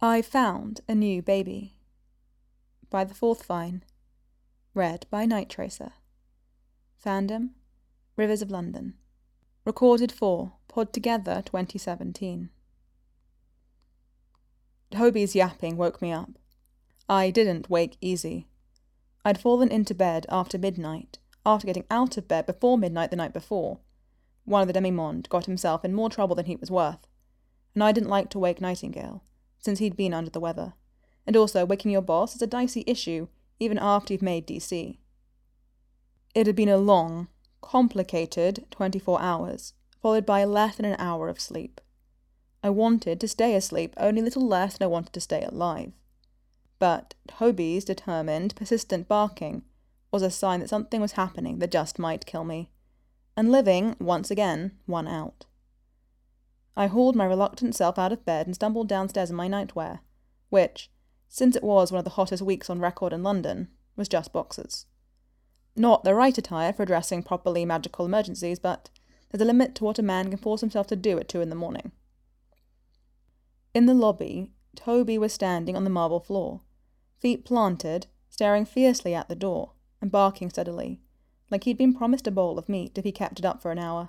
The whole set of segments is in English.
I Found a New Baby by The Fourth Vine. Read by Night Tracer. Fandom, Rivers of London. Recorded for Pod Together 2017. Toby's yapping woke me up. I didn't wake easy. I'd fallen into bed after midnight, after getting out of bed before midnight the night before. One of the demi-monde got himself in more trouble than he was worth, and I didn't like to wake Nightingale, since he'd been under the weather, and also waking your boss is a dicey issue even after you've made DC. It had been a long, complicated 24 hours, followed by less than an hour of sleep. I wanted to stay asleep only a little less than I wanted to stay alive. But Toby's determined, persistent barking was a sign that something was happening that just might kill me, and living, once again, won out. I hauled my reluctant self out of bed and stumbled downstairs in my nightwear, which, since it was one of the hottest weeks on record in London, was just boxers. Not the right attire for addressing properly magical emergencies, but there's a limit to what a man can force himself to do at 2 a.m. In the lobby, Toby was standing on the marble floor, feet planted, staring fiercely at the door, and barking steadily, like he'd been promised a bowl of meat if he kept it up for an hour.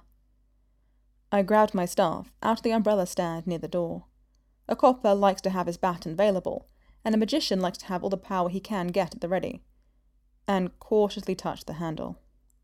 I grabbed my staff out of the umbrella stand near the door. A copper likes to have his baton available, and a magician likes to have all the power he can get at the ready, and cautiously touched the handle.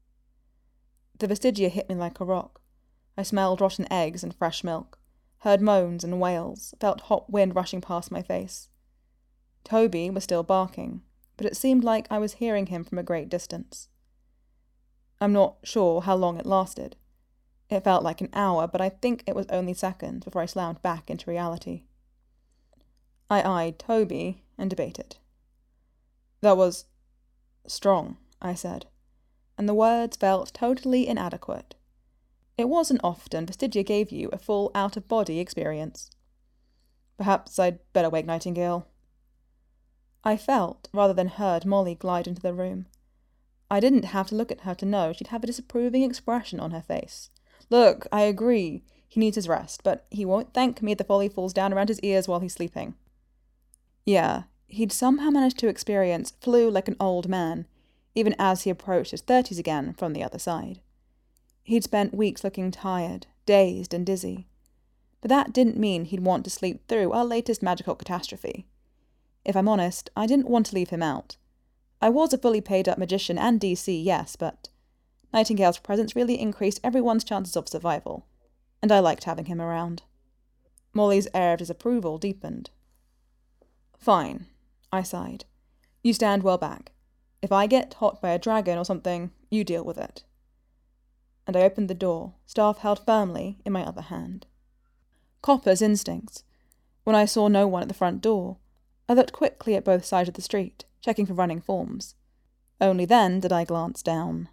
The vestigia hit me like a rock. I smelled rotten eggs and fresh milk, heard moans and wails, felt hot wind rushing past my face. Toby was still barking, but it seemed like I was hearing him from a great distance. I'm not sure how long it lasted. It felt like an hour, but I think it was only seconds before I slammed back into reality. I eyed Toby and debated. That was strong, I said, and the words felt totally inadequate. It wasn't often Vestigia gave you a full out-of-body experience. Perhaps I'd better wake Nightingale. I felt, rather than heard, Molly glide into the room. I didn't have to look at her to know she'd have a disapproving expression on her face. Look, I agree, he needs his rest, but he won't thank me if the folly falls down around his ears while he's sleeping. Yeah, he'd somehow managed to experience flu like an old man, even as he approached his 30s again from the other side. He'd spent weeks looking tired, dazed and dizzy. But that didn't mean he'd want to sleep through our latest magical catastrophe. If I'm honest, I didn't want to leave him out. I was a fully paid-up magician and DC, yes, but Nightingale's presence really increased everyone's chances of survival, and I liked having him around. Molly's air of disapproval deepened. Fine, I sighed. You stand well back. If I get hot by a dragon or something, you deal with it. And I opened the door, staff held firmly in my other hand. Copper's instincts. When I saw no one at the front door, I looked quickly at both sides of the street, checking for running forms. Only then did I glance down.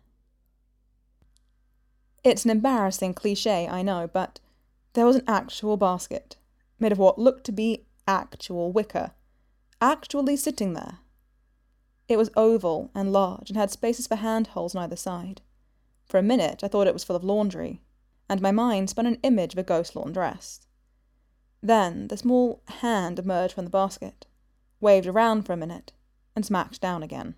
It's an embarrassing cliché, I know, but there was an actual basket, made of what looked to be actual wicker, actually sitting there. It was oval and large and had spaces for handholds on either side. For a minute I thought it was full of laundry, and my mind spun an image of a ghost laundress. Then the small hand emerged from the basket, waved around for a minute, and smacked down again.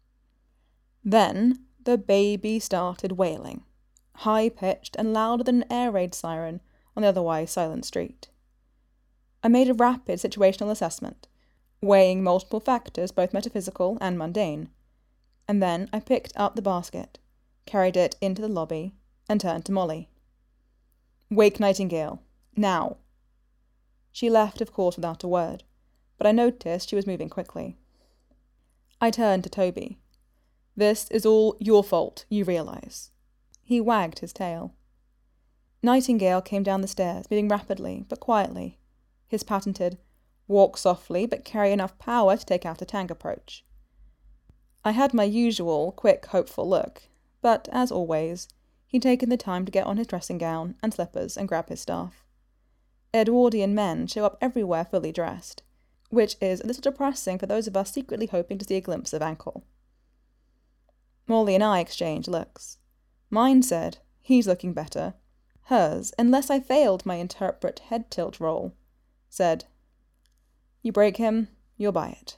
Then the baby started wailing, high-pitched and louder than an air raid siren on the otherwise silent street. I made a rapid situational assessment, weighing multiple factors, both metaphysical and mundane, and then I picked up the basket, carried it into the lobby, and turned to Molly. Wake Nightingale, now. She left, of course, without a word, but I noticed she was moving quickly. I turned to Toby. This is all your fault, you realise. He wagged his tail. Nightingale came down the stairs, moving rapidly but quietly, his patented walk softly but carry enough power to take out a tank approach. I had my usual quick, hopeful look, but, as always, he'd taken the time to get on his dressing gown and slippers and grab his staff. Edwardian men show up everywhere fully dressed, which is a little depressing for those of us secretly hoping to see a glimpse of ankle. Molly and I exchanged looks. Mine said, he's looking better. Hers, unless I failed my interpret head tilt roll, said, You break him, you'll buy it.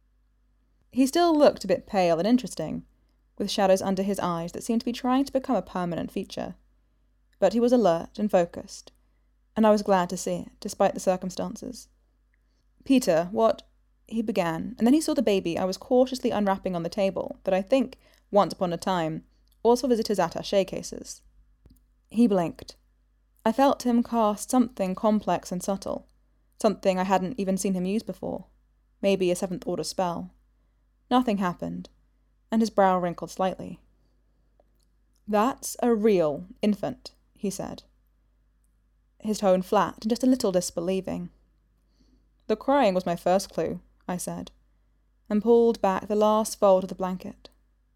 He still looked a bit pale and interesting, with shadows under his eyes that seemed to be trying to become a permanent feature. But he was alert and focused, and I was glad to see it, despite the circumstances. Peter, what... he began, and then he saw the baby I was cautiously unwrapping on the table that I think, once upon a time, also visitors' attaché cases. He blinked. I felt him cast something complex and subtle, something I hadn't even seen him use before, maybe a seventh-order spell. Nothing happened, and his brow wrinkled slightly. "That's a real infant," he said, his tone flat and just a little disbelieving. "The crying was my first clue," I said, and pulled back the last fold of the blanket.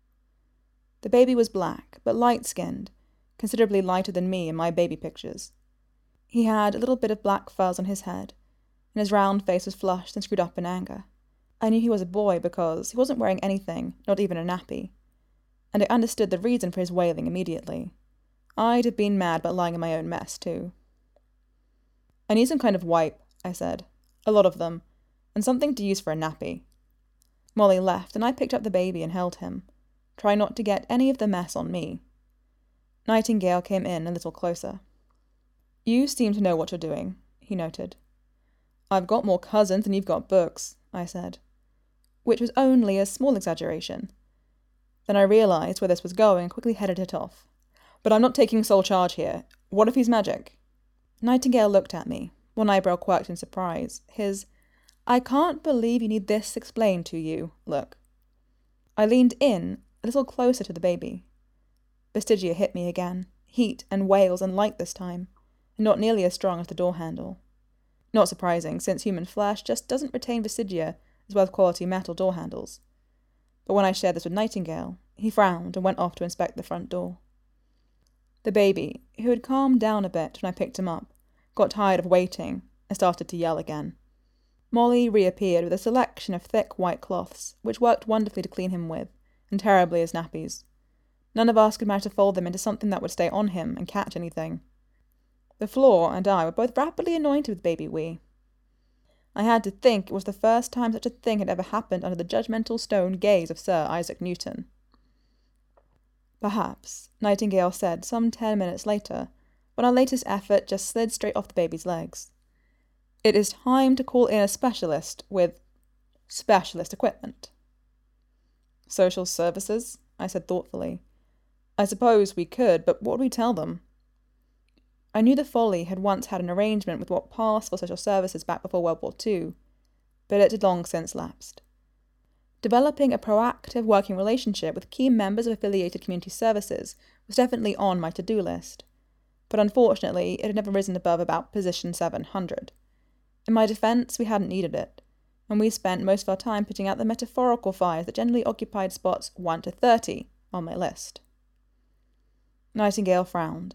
The baby was black, but light-skinned, considerably lighter than me in my baby pictures. He had a little bit of black fuzz on his head, and his round face was flushed and screwed up in anger. I knew he was a boy because he wasn't wearing anything, not even a nappy, and I understood the reason for his wailing immediately. I'd have been mad about lying in my own mess, too. "I need some kind of wipe," I said. "A lot of them, and something to use for a nappy." Molly left, and I picked up the baby and held him, trying not to get any of the mess on me. Nightingale came in a little closer. "You seem to know what you're doing," he noted. "I've got more cousins than you've got books," I said, which was only a small exaggeration. Then I realized where this was going and quickly headed it off. "But I'm not taking sole charge here. What if he's magic?" Nightingale looked at me, one eyebrow quirked in surprise. His, "I can't believe you need this explained to you," look. I leaned in, a little closer to the baby. Vestigia hit me again, heat and wails and light this time, and not nearly as strong as the door handle. Not surprising, since human flesh just doesn't retain Vestigia as well as quality metal door handles. But when I shared this with Nightingale, he frowned and went off to inspect the front door. The baby, who had calmed down a bit when I picked him up, got tired of waiting and started to yell again. Molly reappeared with a selection of thick white cloths, which worked wonderfully to clean him with, and terribly as nappies. None of us could manage to fold them into something that would stay on him and catch anything. The floor and I were both rapidly anointed with baby wee. I had to think it was the first time such a thing had ever happened under the judgmental stone gaze of Sir Isaac Newton. "Perhaps," Nightingale said some 10 minutes later, when our latest effort just slid straight off the baby's legs. "It is time to call in a specialist with specialist equipment." "Social services?" I said thoughtfully. "I suppose we could, but what would we tell them?" I knew the Folly had once had an arrangement with what passed for social services back before World War II, but it had long since lapsed. Developing a proactive working relationship with key members of affiliated community services was definitely on my to-do list, but unfortunately it had never risen above about position 700. In my defence, we hadn't needed it, and we spent most of our time putting out the metaphorical fires that generally occupied spots 1 to 30 on my list. Nightingale frowned.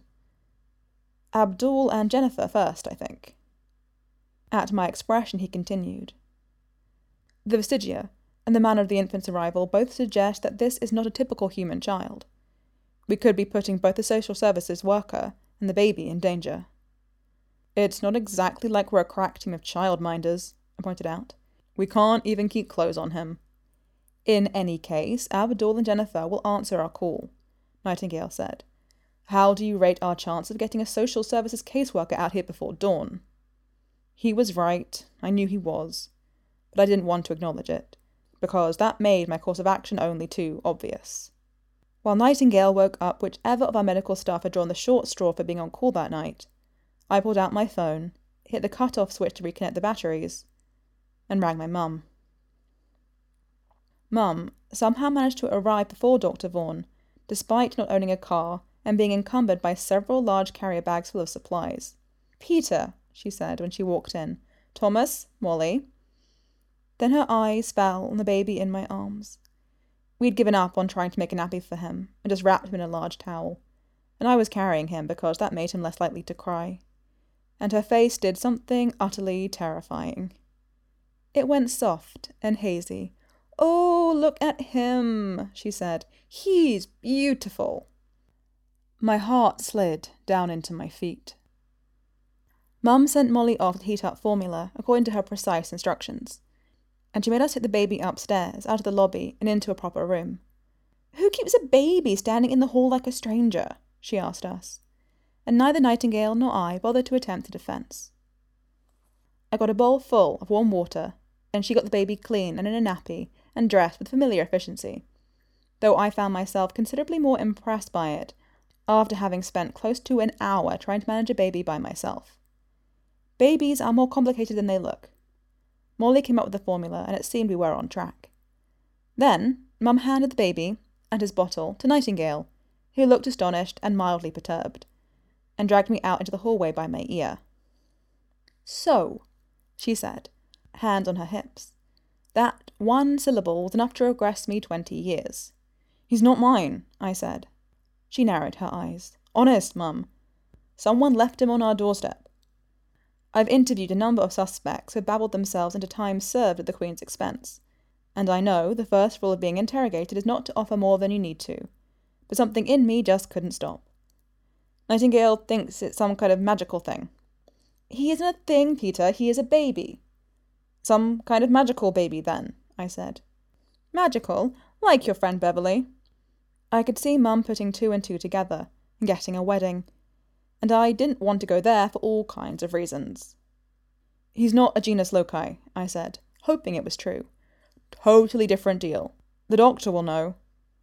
"Abdul and Jennifer first, I think." At my expression, he continued. "The Vestigia and the manner of the infant's arrival both suggest that this is not a typical human child. We could be putting both the social services worker and the baby in danger." "It's not exactly like we're a crack team of childminders," I pointed out. "We can't even keep clothes on him." "In any case, Abdul and Jennifer will answer our call," Nightingale said. "How do you rate our chance of getting a social services caseworker out here before dawn?" He was right. I knew he was. But I didn't want to acknowledge it, because that made my course of action only too obvious. While Nightingale woke up whichever of our medical staff had drawn the short straw for being on call that night, I pulled out my phone, hit the cut-off switch to reconnect the batteries, and rang my mum. Mum somehow managed to arrive before Dr. Vaughan, despite not owning a car and being encumbered by several large carrier bags full of supplies. "Peter," she said when she walked in. "Thomas, Molly." Then her eyes fell on the baby in my arms. We'd given up on trying to make a nappy for him and just wrapped him in a large towel, and I was carrying him because that made him less likely to cry. And her face did something utterly terrifying. It went soft and hazy. "Oh, look at him," she said. "He's beautiful." My heart slid down into my feet. Mum sent Molly off to heat up formula according to her precise instructions, and she made us take the baby upstairs, out of the lobby, and into a proper room. "Who keeps a baby standing in the hall like a stranger?" she asked us, and neither Nightingale nor I bothered to attempt a defence. I got a bowl full of warm water, and she got the baby clean and in a nappy and dressed with familiar efficiency, though I found myself considerably more impressed by it after having spent close to an hour trying to manage a baby by myself. Babies are more complicated than they look. Molly came up with the formula, and it seemed we were on track. Then Mum handed the baby and his bottle to Nightingale, who looked astonished and mildly perturbed, and dragged me out into the hallway by my ear. "So," she said, hands on her hips, "that one syllable was enough to regress me 20 years. "He's not mine," I said. She narrowed her eyes. "Honest, Mum. Someone left him on our doorstep. I've interviewed a number of suspects who have babbled themselves into time served at the Queen's expense, and I know the first rule of being interrogated is not to offer more than you need to, but something in me just couldn't stop. Nightingale thinks it's some kind of magical thing." "He isn't a thing, Peter, he is a baby." "Some kind of magical baby, then," I said. "Magical? Like your friend Beverly?" I could see Mum putting 2 and 2 together and getting a wedding, and I didn't want to go there for all kinds of reasons. "He's not a genus loci," I said, hoping it was true. "Totally different deal. The doctor will know."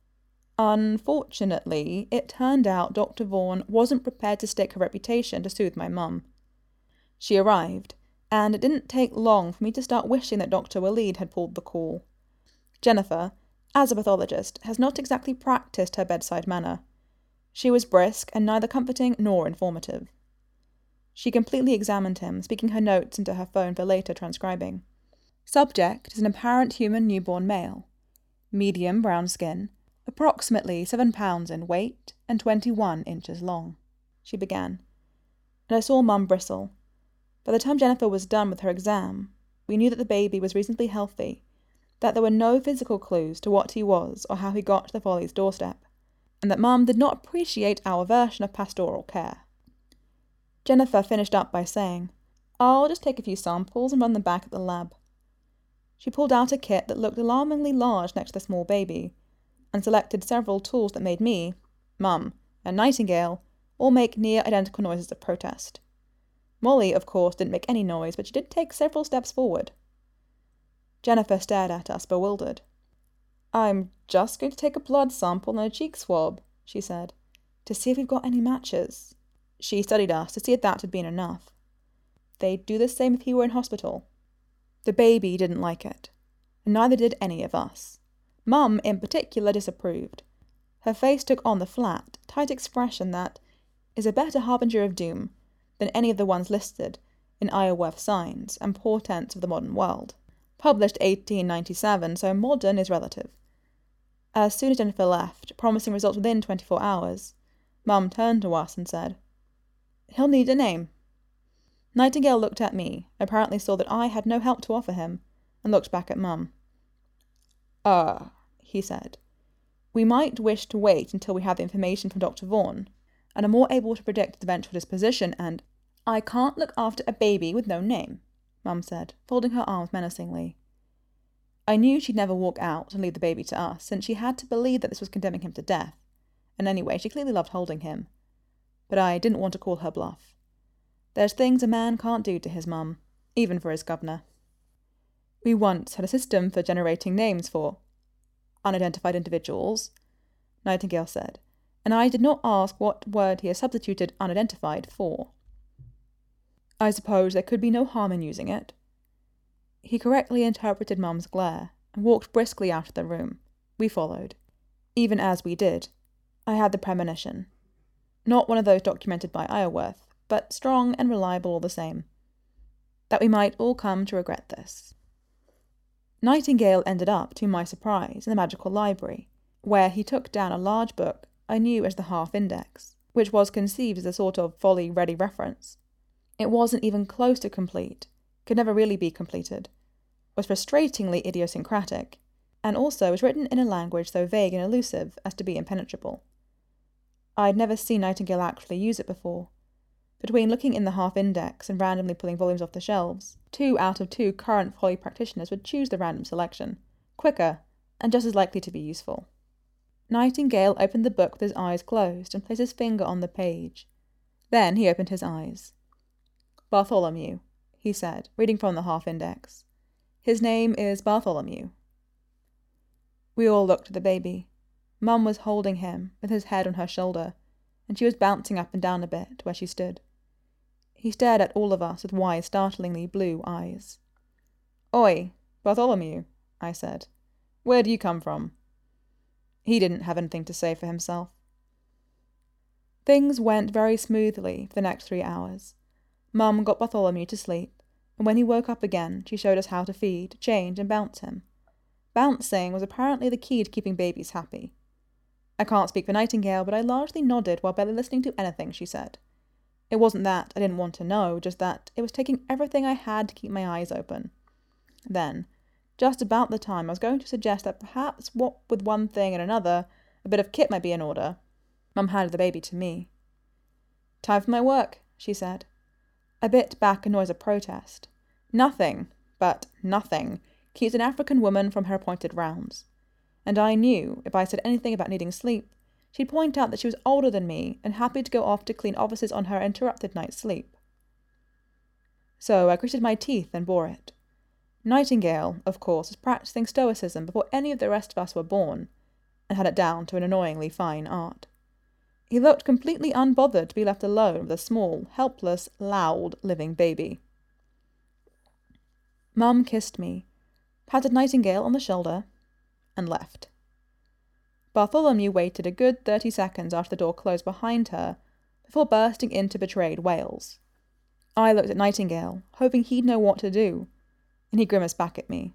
Unfortunately, it turned out Dr. Vaughan wasn't prepared to stake her reputation to soothe my mum. She arrived, and it didn't take long for me to start wishing that Dr. Waleed had pulled the call. Jennifer, as a pathologist, has not exactly practised her bedside manner. She was brisk and neither comforting nor informative. She completely examined him, speaking her notes into her phone for later transcribing. Subject is an apparent human newborn male. Medium brown skin, approximately 7 pounds in weight and 21 inches long, she began, and I saw Mum bristle. By the time Jennifer was done with her exam, we knew that the baby was reasonably healthy, that there were no physical clues to what he was or how he got to the Follies' doorstep, and that Mum did not appreciate our version of pastoral care. Jennifer finished up by saying, "I'll just take a few samples and run them back at the lab." She pulled out a kit that looked alarmingly large next to the small baby, and selected several tools that made me, Mum, and Nightingale all make near-identical noises of protest. Molly, of course, didn't make any noise, but she did take several steps forward. Jennifer stared at us, bewildered. "I'm just going to take a blood sample and a cheek swab," she said, "to see if we've got any matches." She studied us to see if that had been enough. They'd do the same if he were in hospital. The baby didn't like it, and neither did any of us. Mum, in particular, disapproved. Her face took on the flat, tight expression that is a better harbinger of doom than any of the ones listed in Iorwerth Signs and Portents of the Modern World. Published 1897, so modern is relative. As soon as Jennifer left, promising results within 24 hours, Mum turned to us and said, "He'll need a name." Nightingale looked at me, apparently saw that I had no help to offer him, and looked back at Mum. He said, "we might wish to wait until we have the information from Dr. Vaughan, and are more able to predict its eventual disposition, and—" "I can't look after a baby with no name," Mum said, folding her arms menacingly. I knew she'd never walk out and leave the baby to us, since she had to believe that this was condemning him to death, and anyway, she clearly loved holding him. But I didn't want to call her bluff. There's things a man can't do to his mum, even for his governor. "We once had a system for generating names for unidentified individuals," Nightingale said, and I did not ask what word he had substituted unidentified for. "I suppose there could be no harm in using it." He correctly interpreted Mum's glare, and walked briskly out of the room. We followed. Even as we did, I had the premonition. Not one of those documented by Iorwerth, but strong and reliable all the same, that we might all come to regret this. Nightingale ended up, to my surprise, in the magical library, where he took down a large book I knew as the Half Index, which was conceived as a sort of folly-ready reference. It wasn't even close to complete, could never really be completed, was frustratingly idiosyncratic, and also was written in a language so vague and elusive as to be impenetrable. I'd never seen Nightingale actually use it before, Between looking in the half-index and randomly pulling volumes off the shelves, 2 out of 2 current folly practitioners would choose the random selection, quicker, and just as likely to be useful. Nightingale opened the book with his eyes closed and placed his finger on the page. Then he opened his eyes. "Bartholomew," he said, reading from the half-index. "His name is Bartholomew." We all looked at the baby. Mum was holding him, with his head on her shoulder, and she was bouncing up and down a bit where she stood. He stared at all of us with wide, startlingly blue eyes. "Oi, Bartholomew," I said. "Where do you come from?" He didn't have anything to say for himself. Things went very smoothly for the next 3 hours. Mum got Bartholomew to sleep, and when he woke up again, she showed us how to feed, change, and bounce him. Bouncing was apparently the key to keeping babies happy. I can't speak for Nightingale, but I largely nodded while barely listening to anything she said. It wasn't that I didn't want to know, just that it was taking everything I had to keep my eyes open. Then, just about the time I was going to suggest that perhaps, what with one thing and another, a bit of kit might be in order, Mum handed the baby to me. "Time for my work," she said. I bit back a noise of protest. Nothing, but nothing, keeps an African woman from her appointed rounds. And I knew, if I said anything about needing sleep, she'd point out that she was older than me and happy to go off to clean offices on her interrupted night's sleep. So I gritted my teeth and bore it. Nightingale, of course, was practicing stoicism before any of the rest of us were born, and had it down to an annoyingly fine art. He looked completely unbothered to be left alone with a small, helpless, loud, living baby. Mum kissed me, patted Nightingale on the shoulder, and left. Bartholomew waited a good 30 seconds after the door closed behind her before bursting into betrayed wails. I looked at Nightingale, hoping he'd know what to do, and he grimaced back at me.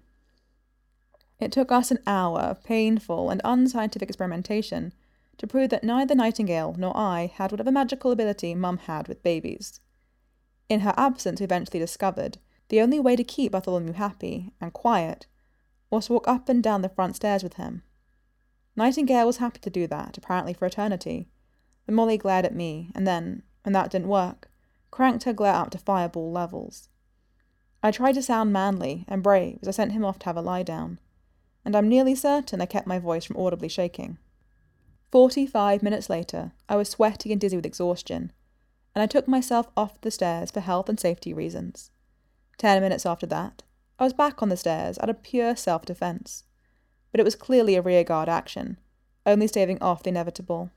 It took us an hour of painful and unscientific experimentation to prove that neither Nightingale nor I had whatever magical ability Mum had with babies. In her absence, we eventually discovered the only way to keep Bartholomew happy and quiet was to walk up and down the front stairs with him. Nightingale was happy to do that, apparently for eternity, but Molly glared at me, and then, when that didn't work, cranked her glare up to fireball levels. I tried to sound manly and brave as I sent him off to have a lie down, and I'm nearly certain I kept my voice from audibly shaking. 45 minutes later, I was sweaty and dizzy with exhaustion, and I took myself off the stairs for health and safety reasons. 10 minutes after that, I was back on the stairs out of pure self-defense, but it was clearly a rearguard action, only staving off the inevitable.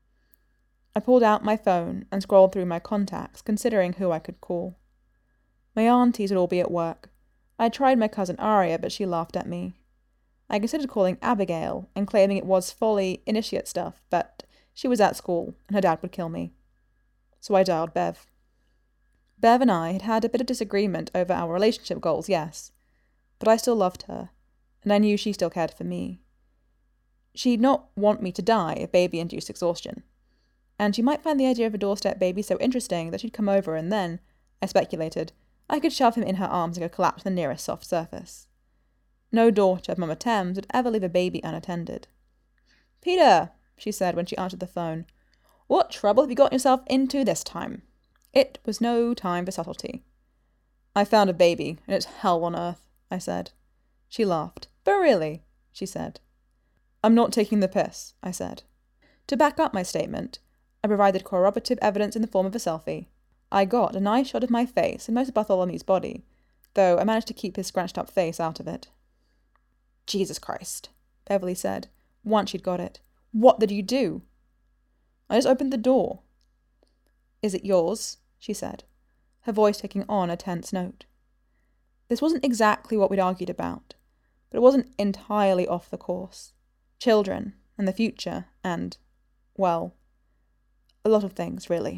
I pulled out my phone and scrolled through my contacts, considering who I could call. My aunties would all be at work. I tried my cousin Aria, but she laughed at me. I considered calling Abigail and claiming it was folly initiate stuff, but she was at school, and her dad would kill me. So I dialed Bev. Bev and I had had a bit of disagreement over our relationship goals, yes, but I still loved her, and I knew she still cared for me. She'd not want me to die of baby-induced exhaustion, and she might find the idea of a doorstep baby so interesting that she'd come over and then, I speculated, I could shove him in her arms and go collapse to the nearest soft surface. No daughter of Mama Thames would ever leave a baby unattended. "Peter," she said when she answered the phone, "what trouble have you got yourself into this time?" It was no time for subtlety. "I found a baby, and it's hell on earth," I said. She laughed. "But really," she said. "I'm not taking the piss," I said. To back up my statement, I provided corroborative evidence in the form of a selfie. I got a nice shot of my face and most of Bartholomew's body, though I managed to keep his scrunched-up face out of it. "Jesus Christ," Beverly said, once she'd got it. "What did you do?" "I just opened the door." "Is it yours?" she said, her voice taking on a tense note. This wasn't exactly what we'd argued about, but it wasn't entirely off the course. Children, and the future, and, well, a lot of things, really.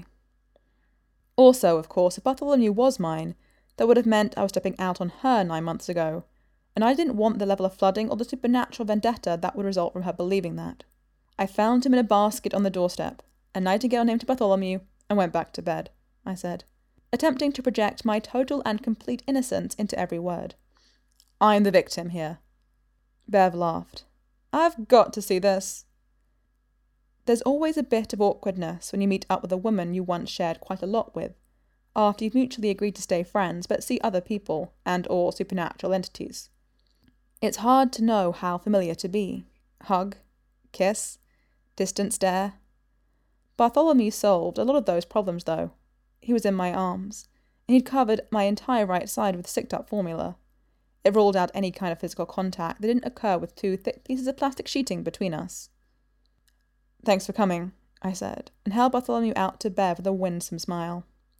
Also, of course, if Bartholomew was mine, that would have meant I was stepping out on her 9 months ago, and I didn't want the level of flooding or the supernatural vendetta that would result from her believing that. I found him in a basket on the doorstep, a Nightingale named Bartholomew, and went back to bed, I said, attempting to project my total and complete innocence into every word. "I'm the victim here." Bev laughed. "I've got to see this." There's always a bit of awkwardness when you meet up with a woman you once shared quite a lot with, after you've mutually agreed to stay friends but see other people and/or supernatural entities. It's hard to know how familiar to be. Hug, kiss, distant stare. Bartholomew solved a lot of those problems, though. He was in my arms, and he'd covered my entire right side with sticked-up formula. It ruled out any kind of physical contact that didn't occur with 2 thick pieces of plastic sheeting between us. "Thanks for coming," I said, and held Bartholomew out to Bev with a winsome smile.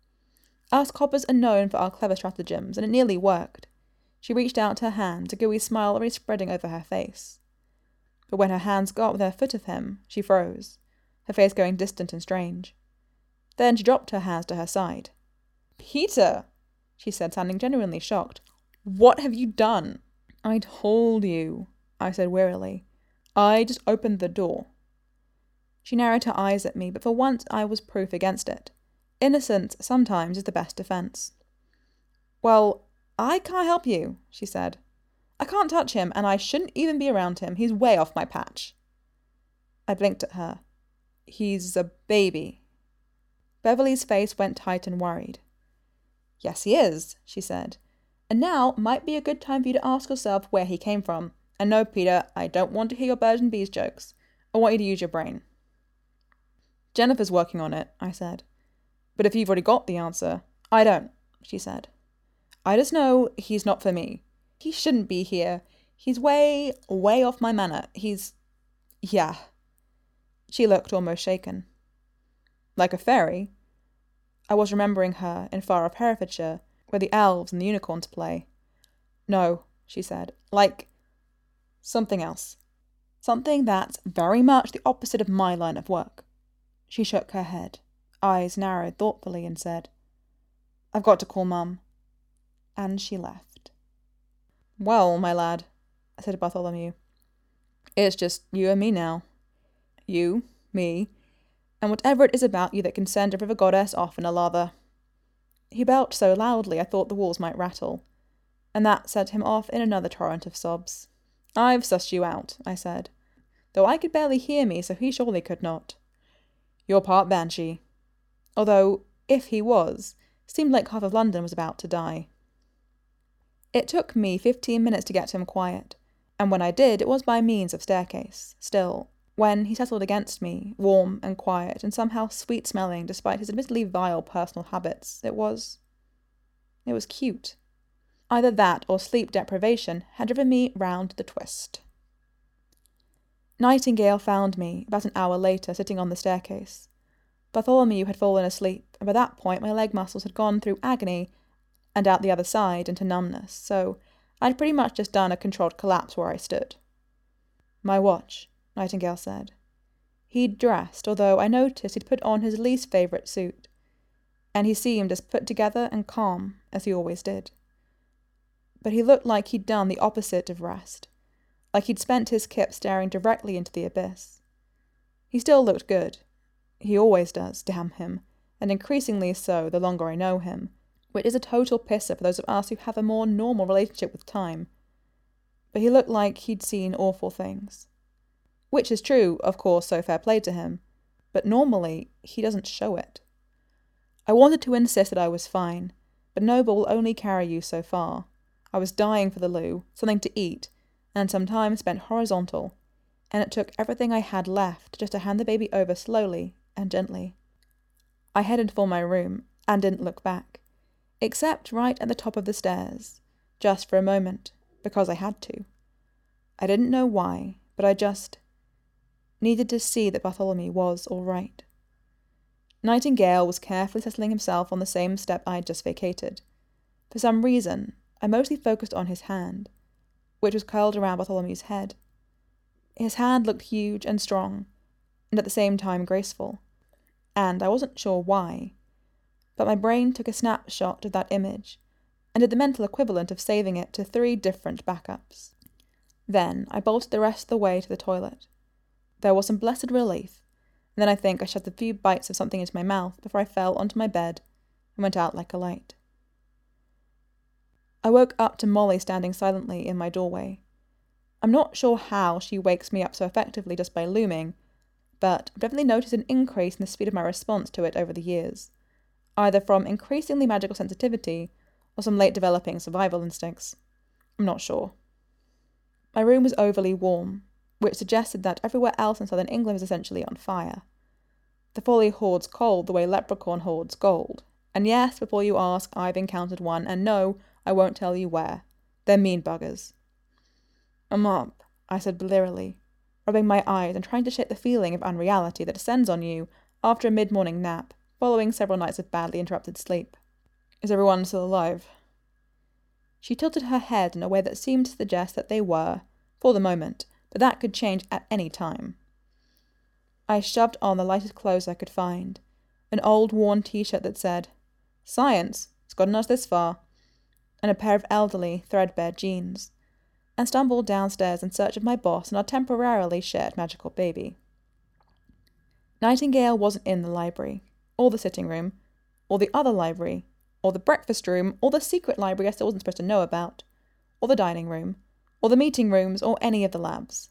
Us coppers are known for our clever stratagems, and it nearly worked. She reached out her hand, a gooey smile already spreading over her face. But when her hands got within a foot of him, she froze, her face going distant and strange. Then she dropped her hands to her side. "Peter," she said, sounding genuinely shocked. "What have you done?" "I told you," I said wearily. "I just opened the door." She narrowed her eyes at me, but for once I was proof against it. Innocence sometimes is the best defense. "Well, I can't help you," she said. "I can't touch him, and I shouldn't even be around him. He's way off my patch." I blinked at her. "He's a baby." Beverly's face went tight and worried. "Yes, he is," she said. "And now might be a good time for you to ask yourself where he came from. And no, Peter, I don't want to hear your birds and bees jokes. I want you to use your brain." "Jennifer's working on it," I said. "But if you've already got the answer—" "I don't," she said. "I just know he's not for me. He shouldn't be here. He's way, way off my manor. Yeah." She looked almost shaken. "Like a fairy?" I was remembering her in far off Herefordshire, where the elves and the unicorns play. "No," she said. "Like something else. Something that's very much the opposite of my line of work." She shook her head, eyes narrowed thoughtfully, and said, "I've got to call Mum." And she left. "Well, my lad," I said to Bartholomew, "it's just you and me now. You, me, and whatever it is about you that can send a river goddess off in a lather." He belched so loudly I thought the walls might rattle, and that set him off in another torrent of sobs. "I've sussed you out," I said, though I could barely hear me, so he surely could not. "You're part banshee." Although, if he was, seemed like half of London was about to die. It took me 15 minutes to get him quiet, and when I did, it was by means of staircase. Still, when he settled against me, warm and quiet and somehow sweet-smelling despite his admittedly vile personal habits, it was cute. Either that or sleep deprivation had driven me round the twist. Nightingale found me, about an hour later, sitting on the staircase. Bartholomew had fallen asleep, and by that point my leg muscles had gone through agony and out the other side into numbness, so I'd pretty much just done a controlled collapse where I stood. "My watch," Nightingale said. He'd dressed, although I noticed he'd put on his least favourite suit, and he seemed as put together and calm as he always did. But he looked like he'd done the opposite of rest, like he'd spent his kip staring directly into the abyss. He still looked good. He always does, damn him, and increasingly so the longer I know him, which is a total pisser for those of us who have a more normal relationship with time. But he looked like he'd seen awful things. Which is true, of course, so fair play to him, but normally he doesn't show it. I wanted to insist that I was fine, but Noble will only carry you so far. I was dying for the loo, something to eat, and some time spent horizontal, and it took everything I had left just to hand the baby over slowly and gently. I headed for my room, and didn't look back, except right at the top of the stairs, just for a moment, because I had to. I didn't know why, but I just needed to see that Bartholomew was all right. Nightingale was carefully settling himself on the same step I had just vacated. For some reason, I mostly focused on his hand, which was curled around Bartholomew's head. His hand looked huge and strong, and at the same time graceful, and I wasn't sure why, but my brain took a snapshot of that image, and did the mental equivalent of saving it to 3 different backups. Then I bolted the rest of the way to the toilet. There was some blessed relief, and then I think I shoved a few bites of something into my mouth before I fell onto my bed and went out like a light. I woke up to Molly standing silently in my doorway. I'm not sure how she wakes me up so effectively just by looming, but I've definitely noticed an increase in the speed of my response to it over the years. either from increasingly magical sensitivity or some late developing survival instincts. I'm not sure. My room was overly warm, which suggested that everywhere else in southern England was essentially on fire. The folly hoards cold the way Leprechaun hoards gold. And yes, before you ask, I've encountered one, and no, I won't tell you where. They're mean buggers. I'm up, I said blearily, rubbing my eyes and trying to shake the feeling of unreality that descends on you after a mid-morning nap, following several nights of badly interrupted sleep. Is everyone still alive? She tilted her head in a way that seemed to suggest that they were, for the moment, but that could change at any time. I shoved on the lightest clothes I could find, an old worn t-shirt that said, "Science, it's gotten us this far," and a pair of elderly, threadbare jeans, and stumbled downstairs in search of my boss and our temporarily shared magical baby. Nightingale wasn't in the library, or the sitting room, or the other library, or the breakfast room, or the secret library I still wasn't supposed to know about, or the dining room, or the meeting rooms, or any of the labs.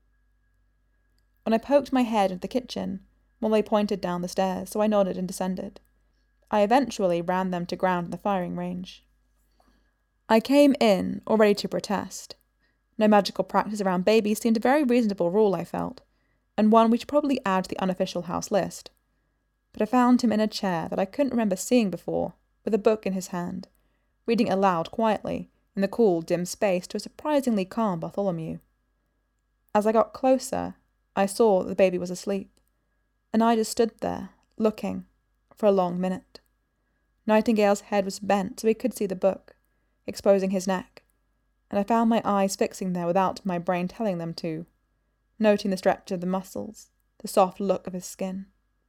When I poked my head into the kitchen, Molly pointed down the stairs, so I nodded and descended. I eventually ran them to ground in the firing range. I came in, all ready to protest. No magical practice around babies seemed a very reasonable rule, I felt, and one we should probably add to the unofficial house list. But I found him in a chair that I couldn't remember seeing before, with a book in his hand, reading aloud quietly, in the cool, dim space to a surprisingly calm Bartholomew. As I got closer, I saw that the baby was asleep, and I just stood there, looking, for a long minute. Nightingale's head was bent so he could see the book, exposing his neck, and I found my eyes fixing there without my brain telling them to, noting the stretch of the muscles, the soft look of his skin.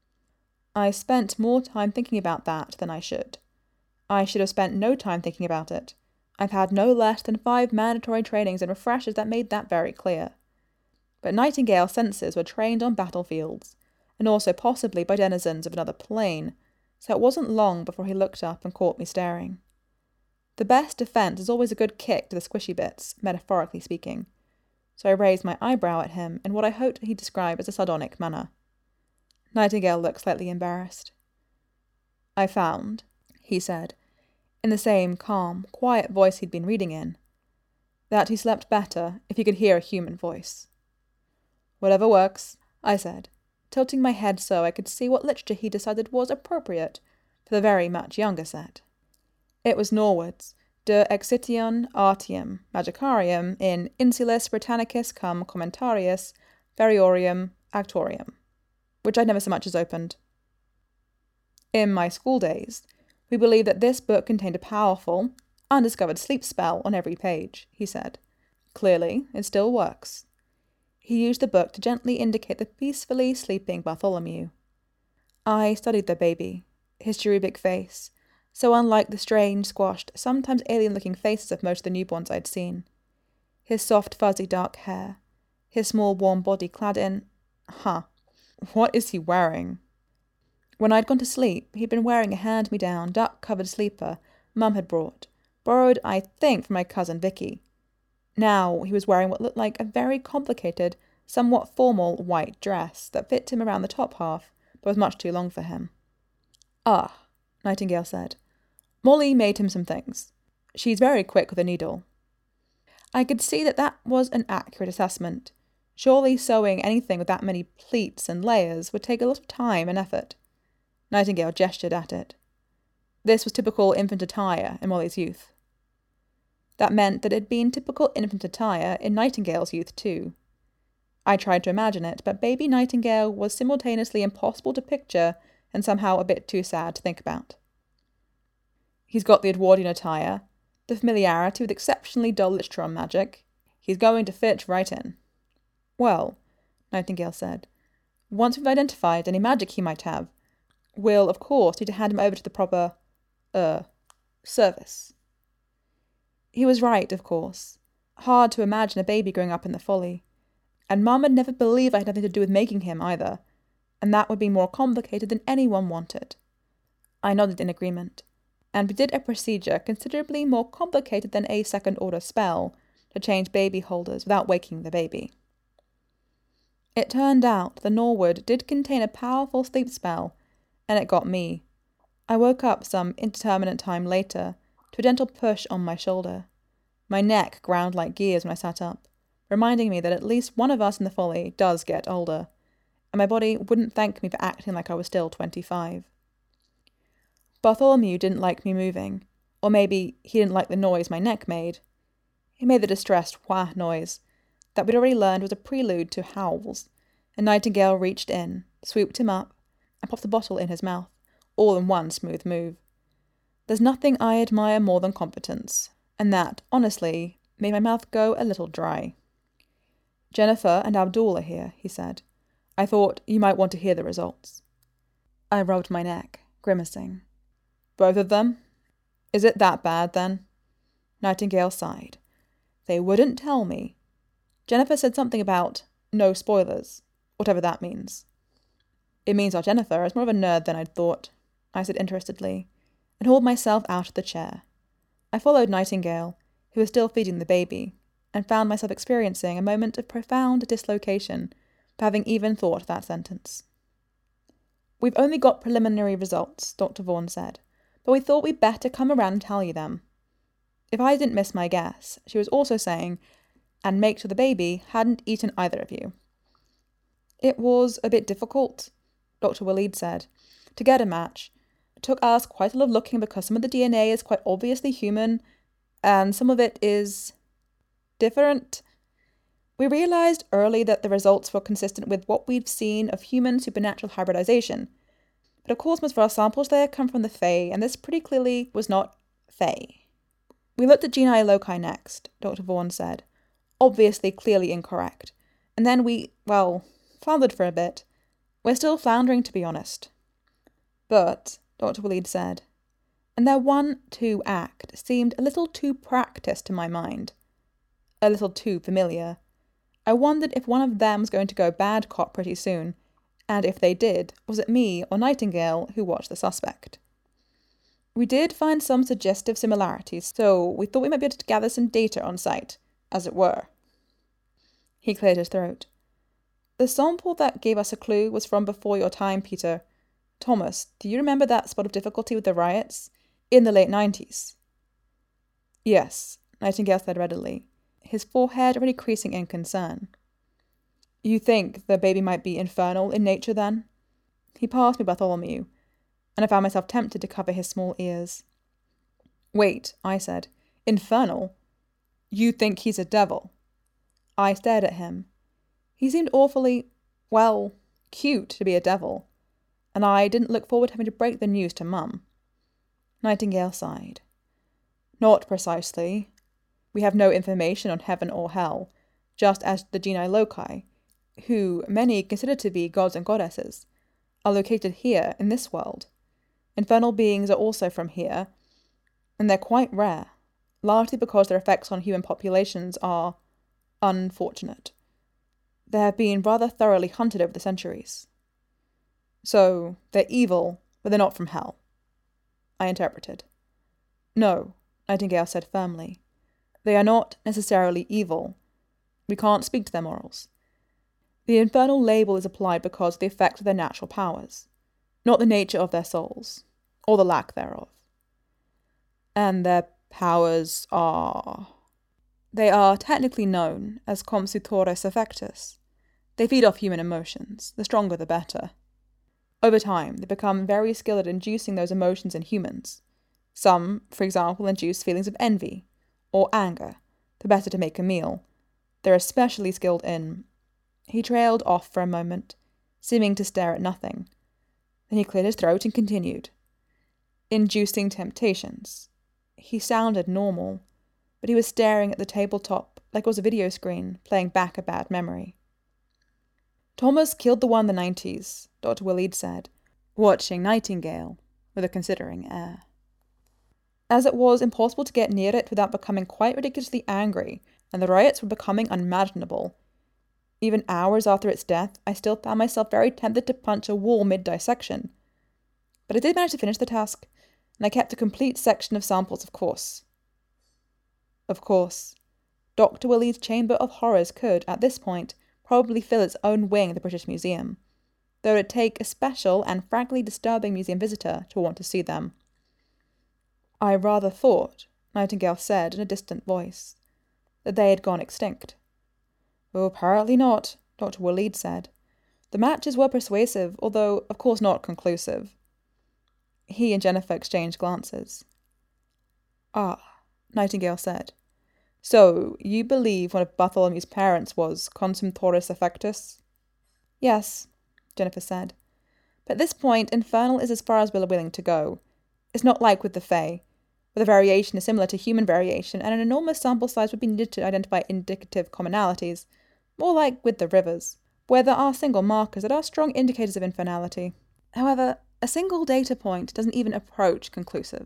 I spent more time thinking about that than I should. I should have spent no time thinking about it. I've had no less than 5 mandatory trainings and refreshers that made that very clear. But Nightingale's senses were trained on battlefields, and also possibly by denizens of another plane, so it wasn't long before he looked up and caught me staring. The best defence is always a good kick to the squishy bits, metaphorically speaking, so I raised my eyebrow at him in what I hoped he'd describe as a sardonic manner. Nightingale looked slightly embarrassed. "I found," he said, in the same calm, quiet voice he'd been reading in, "that he slept better if he could hear a human voice." "Whatever works," I said, tilting my head so I could see what literature he decided was appropriate for the very much younger set. It was Norwood's De Excitation Artium Magicarium in Insulis Britannicus cum Commentarius Variorium Actorium, which I'd never so much as opened. In my school days, we believed that this book contained a powerful, undiscovered sleep spell on every page, he said. Clearly, it still works. He used the book to gently indicate the peacefully sleeping Bartholomew. I studied the baby, his cherubic face, so unlike the strange, squashed, sometimes alien-looking faces of most of the newborns I'd seen. His soft, fuzzy dark hair, his small, warm body clad in... what is he wearing? When I'd gone to sleep, he'd been wearing a hand-me-down, duck-covered sleeper Mum had brought, borrowed, I think, from my cousin Vicky. Now he was wearing what looked like a very complicated, somewhat formal white dress that fit him around the top half, but was much too long for him. "Ah," Nightingale said. "Molly made him some things. She's very quick with a needle." I could see that was an accurate assessment. Surely sewing anything with that many pleats and layers would take a lot of time and effort. Nightingale gestured at it. This was typical infant attire in Molly's youth. That meant that it had been typical infant attire in Nightingale's youth too. I tried to imagine it, but baby Nightingale was simultaneously impossible to picture and somehow a bit too sad to think about. He's got the Edwardian attire, the familiarity with exceptionally dull literature on magic. He's going to fit right in. "Well," Nightingale said, "once we've identified any magic he might have, we'll, of course, need to hand him over to the proper, service." He was right, of course. Hard to imagine a baby growing up in the folly. And Mum would never believe I had nothing to do with making him either, and that would be more complicated than anyone wanted. I nodded in agreement, and we did a procedure considerably more complicated than a second-order spell to change baby holders without waking the baby. It turned out the Norwood did contain a powerful sleep spell, and it got me. I woke up some indeterminate time later to a gentle push on my shoulder. My neck ground like gears when I sat up, reminding me that at least one of us in the folly does get older, and my body wouldn't thank me for acting like I was still 25. Bartholomew didn't like me moving, or maybe he didn't like the noise my neck made. He made the distressed wah noise that we'd already learned was a prelude to howls, and Nightingale reached in, swooped him up, and popped the bottle in his mouth, all in one smooth move. There's nothing I admire more than competence, and that, honestly, made my mouth go a little dry. Jennifer and Abdul are here, he said. I thought you might want to hear the results. I rubbed my neck, grimacing. Both of them? Is it that bad, then? Nightingale sighed. They wouldn't tell me. Jennifer said something about no spoilers, whatever that means. It means our Jennifer is more of a nerd than I'd thought, I said interestedly, and hauled myself out of the chair. I followed Nightingale, who was still feeding the baby, and found myself experiencing a moment of profound dislocation for having even thought that sentence. We've only got preliminary results, Dr. Vaughan said, but we thought we'd better come around and tell you them. If I didn't miss my guess, she was also saying, and make sure the baby hadn't eaten either of you. It was a bit difficult, Dr. Waleed said, to get a match. It took us quite a lot of looking because some of the DNA is quite obviously human, and some of it is different. We realised early that the results were consistent with what we've seen of human supernatural hybridization. But of course most of our samples there come from the Fae, and this pretty clearly was not Fae. We looked at Genii loci next, Dr. Vaughan said. Obviously clearly incorrect. And then we, floundered for a bit. We're still floundering, to be honest. But, Dr. Waleed said, and their 1-2 act seemed a little too practiced to my mind. A little too familiar. I wondered if one of them was going to go bad cop pretty soon, and if they did, was it me or Nightingale who watched the suspect? We did find some suggestive similarities, so we thought we might be able to gather some data on site, as it were. He cleared his throat. The sample that gave us a clue was from before your time, Peter. Thomas, do you remember that spot of difficulty with the riots? In the late 90s? Yes, Nightingale said readily, his forehead already creasing in concern. You think the baby might be infernal in nature, then? He passed me Bartholomew, and I found myself tempted to cover his small ears. Wait, I said. Infernal? You think he's a devil? I stared at him. He seemed awfully, cute to be a devil, and I didn't look forward to having to break the news to Mum. Nightingale sighed. Not precisely. We have no information on heaven or hell, just as the Genii loci, who many consider to be gods and goddesses, are located here in this world. Infernal beings are also from here, and they're quite rare, largely because their effects on human populations are unfortunate. They have been rather thoroughly hunted over the centuries. So, they're evil, but they're not from hell, I interpreted. No, Nightingale said firmly. They are not necessarily evil. We can't speak to their morals. The infernal label is applied because of the effect of their natural powers, not the nature of their souls, or the lack thereof. And their powers are... They are technically known as comsutores affectus. They feed off human emotions, the stronger the better. Over time, they become very skilled at inducing those emotions in humans. Some, for example, induce feelings of envy or anger, the better to make a meal. They're especially skilled in... He trailed off for a moment, seeming to stare at nothing. Then he cleared his throat and continued. Inducing temptations. He sounded normal, but he was staring at the tabletop like it was a video screen, playing back a bad memory. Thomas killed the one in the 90s, Dr. Waleed said, watching Nightingale with a considering air. As it was impossible to get near it without becoming quite ridiculously angry, and the riots were becoming unimaginable. Even hours after its death, I still found myself very tempted to punch a wall mid-dissection. But I did manage to finish the task, and I kept a complete section of samples, of course. Of course, Dr. Waleed's Chamber of Horrors could, at this point, probably fill its own wing at the British Museum. though it'd take a special and frankly disturbing museum visitor to want to see them. I rather thought, Nightingale said in a distant voice, that they had gone extinct. Oh, apparently not, Dr. Waleed said. The matches were persuasive, although of course not conclusive. He and Jennifer exchanged glances. Ah, Nightingale said. So, you believe one of Bartholomew's parents was consumptoris affectus? Yes, Jennifer said. But at this point, infernal is as far as we're willing to go. It's not like with the Fae, where the variation is similar to human variation, and an enormous sample size would be needed to identify indicative commonalities, more like with the rivers, where there are single markers that are strong indicators of infernality. However, a single data point doesn't even approach conclusive.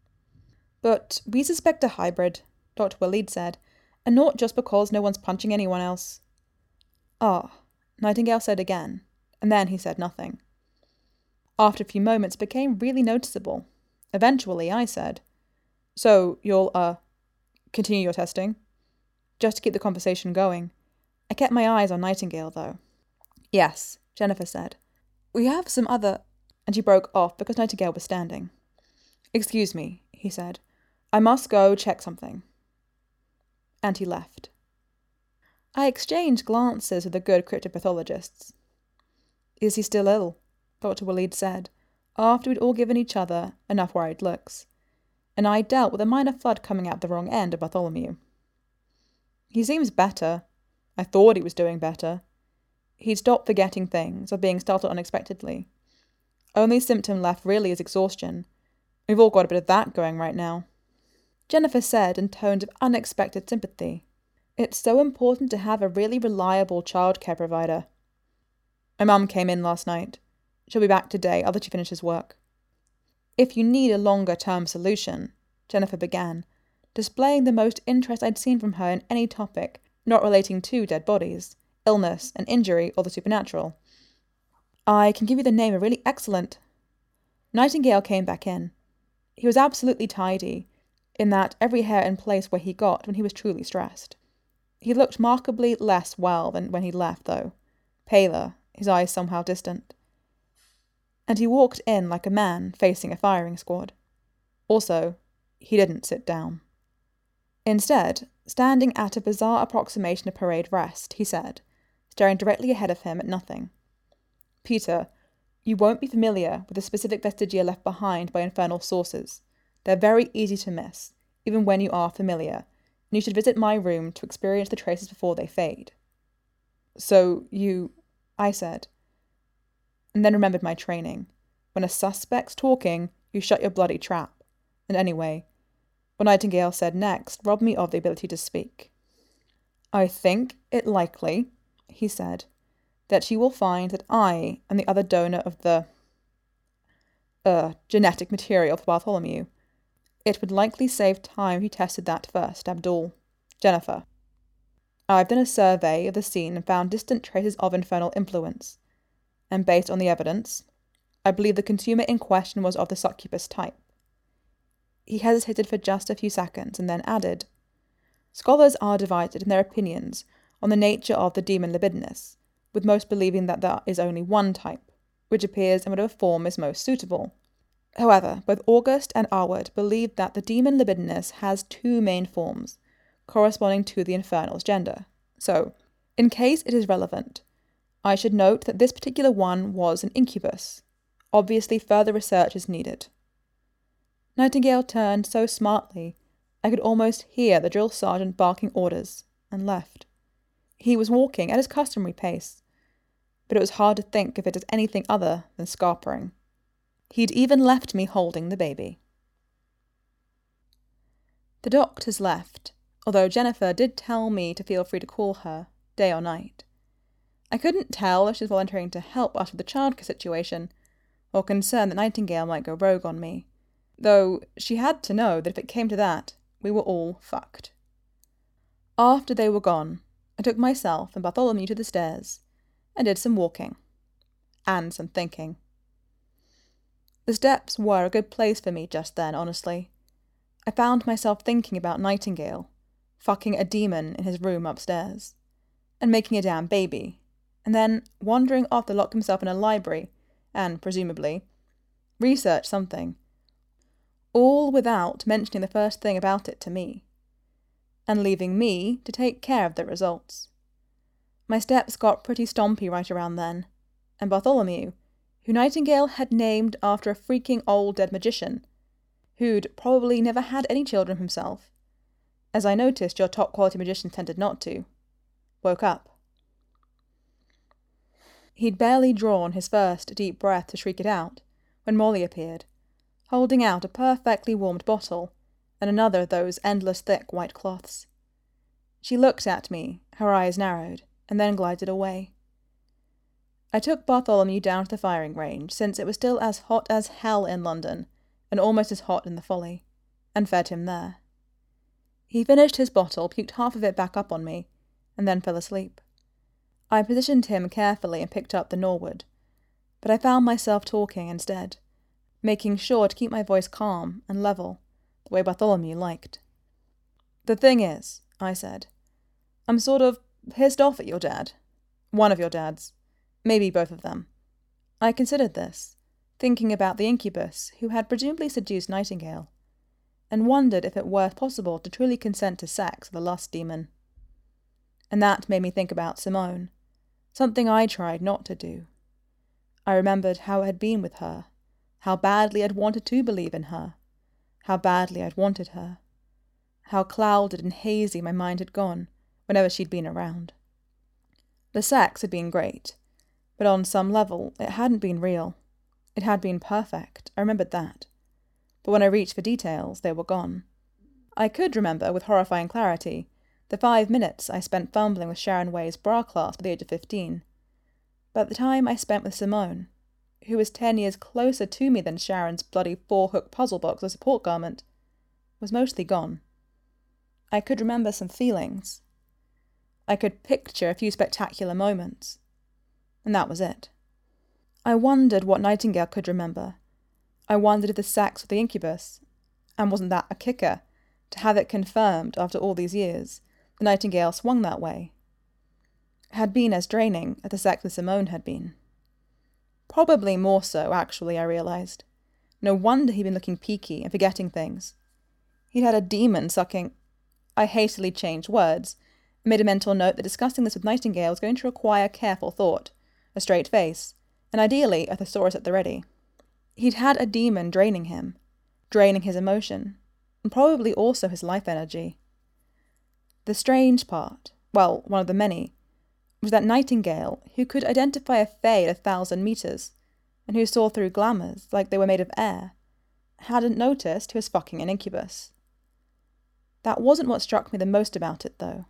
But we suspect a hybrid, Dr. Waleed said, and not just because no one's punching anyone else. Ah, Nightingale said again, and then he said nothing. After a few moments, it became really noticeable. Eventually, I said, So, you'll, continue your testing? Just to keep the conversation going. I kept my eyes on Nightingale, though. Yes, Jennifer said. We have some other... And she broke off because Nightingale was standing. Excuse me, he said. I must go check something. And he left. I exchanged glances with the good cryptopathologists. Is he still ill? Dr. Waleed said, after we'd all given each other enough worried looks, and I dealt with a minor flood coming out the wrong end of Bartholomew. He seems better. I thought he was doing better. He'd stopped forgetting things or being startled unexpectedly. Only symptom left really is exhaustion. We've all got a bit of that going right now. Jennifer said in tones of unexpected sympathy, It's so important to have a really reliable childcare provider. My mum came in last night. She'll be back today. I'll let you finish his work. If you need a longer-term solution, Jennifer began, displaying the most interest I'd seen from her in any topic not relating to dead bodies, illness, an injury, or the supernatural. I can give you the name of a really excellent... Nightingale came back in. He was absolutely tidy, in that every hair in place where he got when he was truly stressed. He looked markedly less well than when he left, though. Paler, his eyes somehow distant. And he walked in like a man facing a firing squad. Also, he didn't sit down. Instead, standing at a bizarre approximation of parade rest, he said, staring directly ahead of him at nothing. Peter, you won't be familiar with the specific vestigia left behind by infernal sources. They're very easy to miss, even when you are familiar, and you should visit my room to experience the traces before they fade. So you... I said, and then remembered my training. When a suspect's talking, you shut your bloody trap. And anyway, what Nightingale said next robbed me of the ability to speak. I think it likely, he said, that you will find that I am the other donor of the genetic material for Bartholomew. It would likely save time if you tested that first, Abdul. Jennifer. I've done a survey of the scene and found distant traces of infernal influence. And based on the evidence, I believe the consumer in question was of the succubus type. He hesitated for just a few seconds and then added, Scholars are divided in their opinions on the nature of the demon libidinous, with most believing that there is only one type, which appears in whatever form is most suitable. However, both August and Arwood believe that the demon libidinous has two main forms, corresponding to the infernal's gender. So, in case it is relevant, I should note that this particular one was an incubus. Obviously, further research is needed. Nightingale turned so smartly, I could almost hear the drill sergeant barking orders, and left. He was walking at his customary pace, but it was hard to think of it as anything other than scarpering. He'd even left me holding the baby. The doctors left, although Jennifer did tell me to feel free to call her, day or night. I couldn't tell if she was volunteering to help us with the childcare situation, or concerned that Nightingale might go rogue on me, though she had to know that if it came to that, we were all fucked. After they were gone, I took myself and Bartholomew to the stairs, and did some walking, and some thinking. The steps were a good place for me just then, honestly. I found myself thinking about Nightingale, fucking a demon in his room upstairs, and making a damn baby, and then wandering off to lock himself in a library and, presumably, research something, all without mentioning the first thing about it to me, and leaving me to take care of the results. My steps got pretty stompy right around then, and Bartholomew, who Nightingale had named after a freaking old dead magician, who'd probably never had any children himself, as I noticed your top-quality magicians tended not to, woke up. He'd barely drawn his first deep breath to shriek it out when Molly appeared, holding out a perfectly warmed bottle and another of those endless thick white cloths. She looked at me, her eyes narrowed, and then glided away. I took Bartholomew down to the firing range, since it was still as hot as hell in London, and almost as hot in the Folly, and fed him there. He finished his bottle, puked half of it back up on me, and then fell asleep. I positioned him carefully and picked up the Norwood, but I found myself talking instead, making sure to keep my voice calm and level, the way Bartholomew liked. "The thing is," I said, "I'm sort of pissed off at your dad. One of your dads. Maybe both of them. I considered this, thinking about the incubus who had presumably seduced Nightingale, and wondered if it were possible to truly consent to sex with a lust demon. And that made me think about Simone, something I tried not to do. I remembered how it had been with her, how badly I'd wanted to believe in her, how badly I'd wanted her, how clouded and hazy my mind had gone whenever she'd been around. The sex had been great, but on some level it hadn't been real. It had been perfect, I remembered that. But when I reached for details, they were gone. I could remember with horrifying clarity the 5 minutes I spent fumbling with Sharon Way's bra clasp at the age of 15. But the time I spent with Simone, who was 10 years closer to me than Sharon's bloody 4-hook puzzle box or support garment, was mostly gone. I could remember some feelings. I could picture a few spectacular moments. And that was it. I wondered what Nightingale could remember. I wondered if the sex with the incubus, and wasn't that a kicker, to have it confirmed after all these years, the Nightingale swung that way, had been as draining as the sex with Simone had been. Probably more so, actually, I realised. No wonder he'd been looking peaky and forgetting things. He'd had a demon sucking... I hastily changed words, and made a mental note that discussing this with Nightingale was going to require careful thought, a straight face, and ideally a thesaurus at the ready. He'd had a demon draining him, draining his emotion, and probably also his life energy. The strange part, well, one of the many, was that Nightingale, who could identify a fae at 1,000 meters, and who saw through glamours like they were made of air, hadn't noticed he was fucking an incubus. That wasn't what struck me the most about it, though.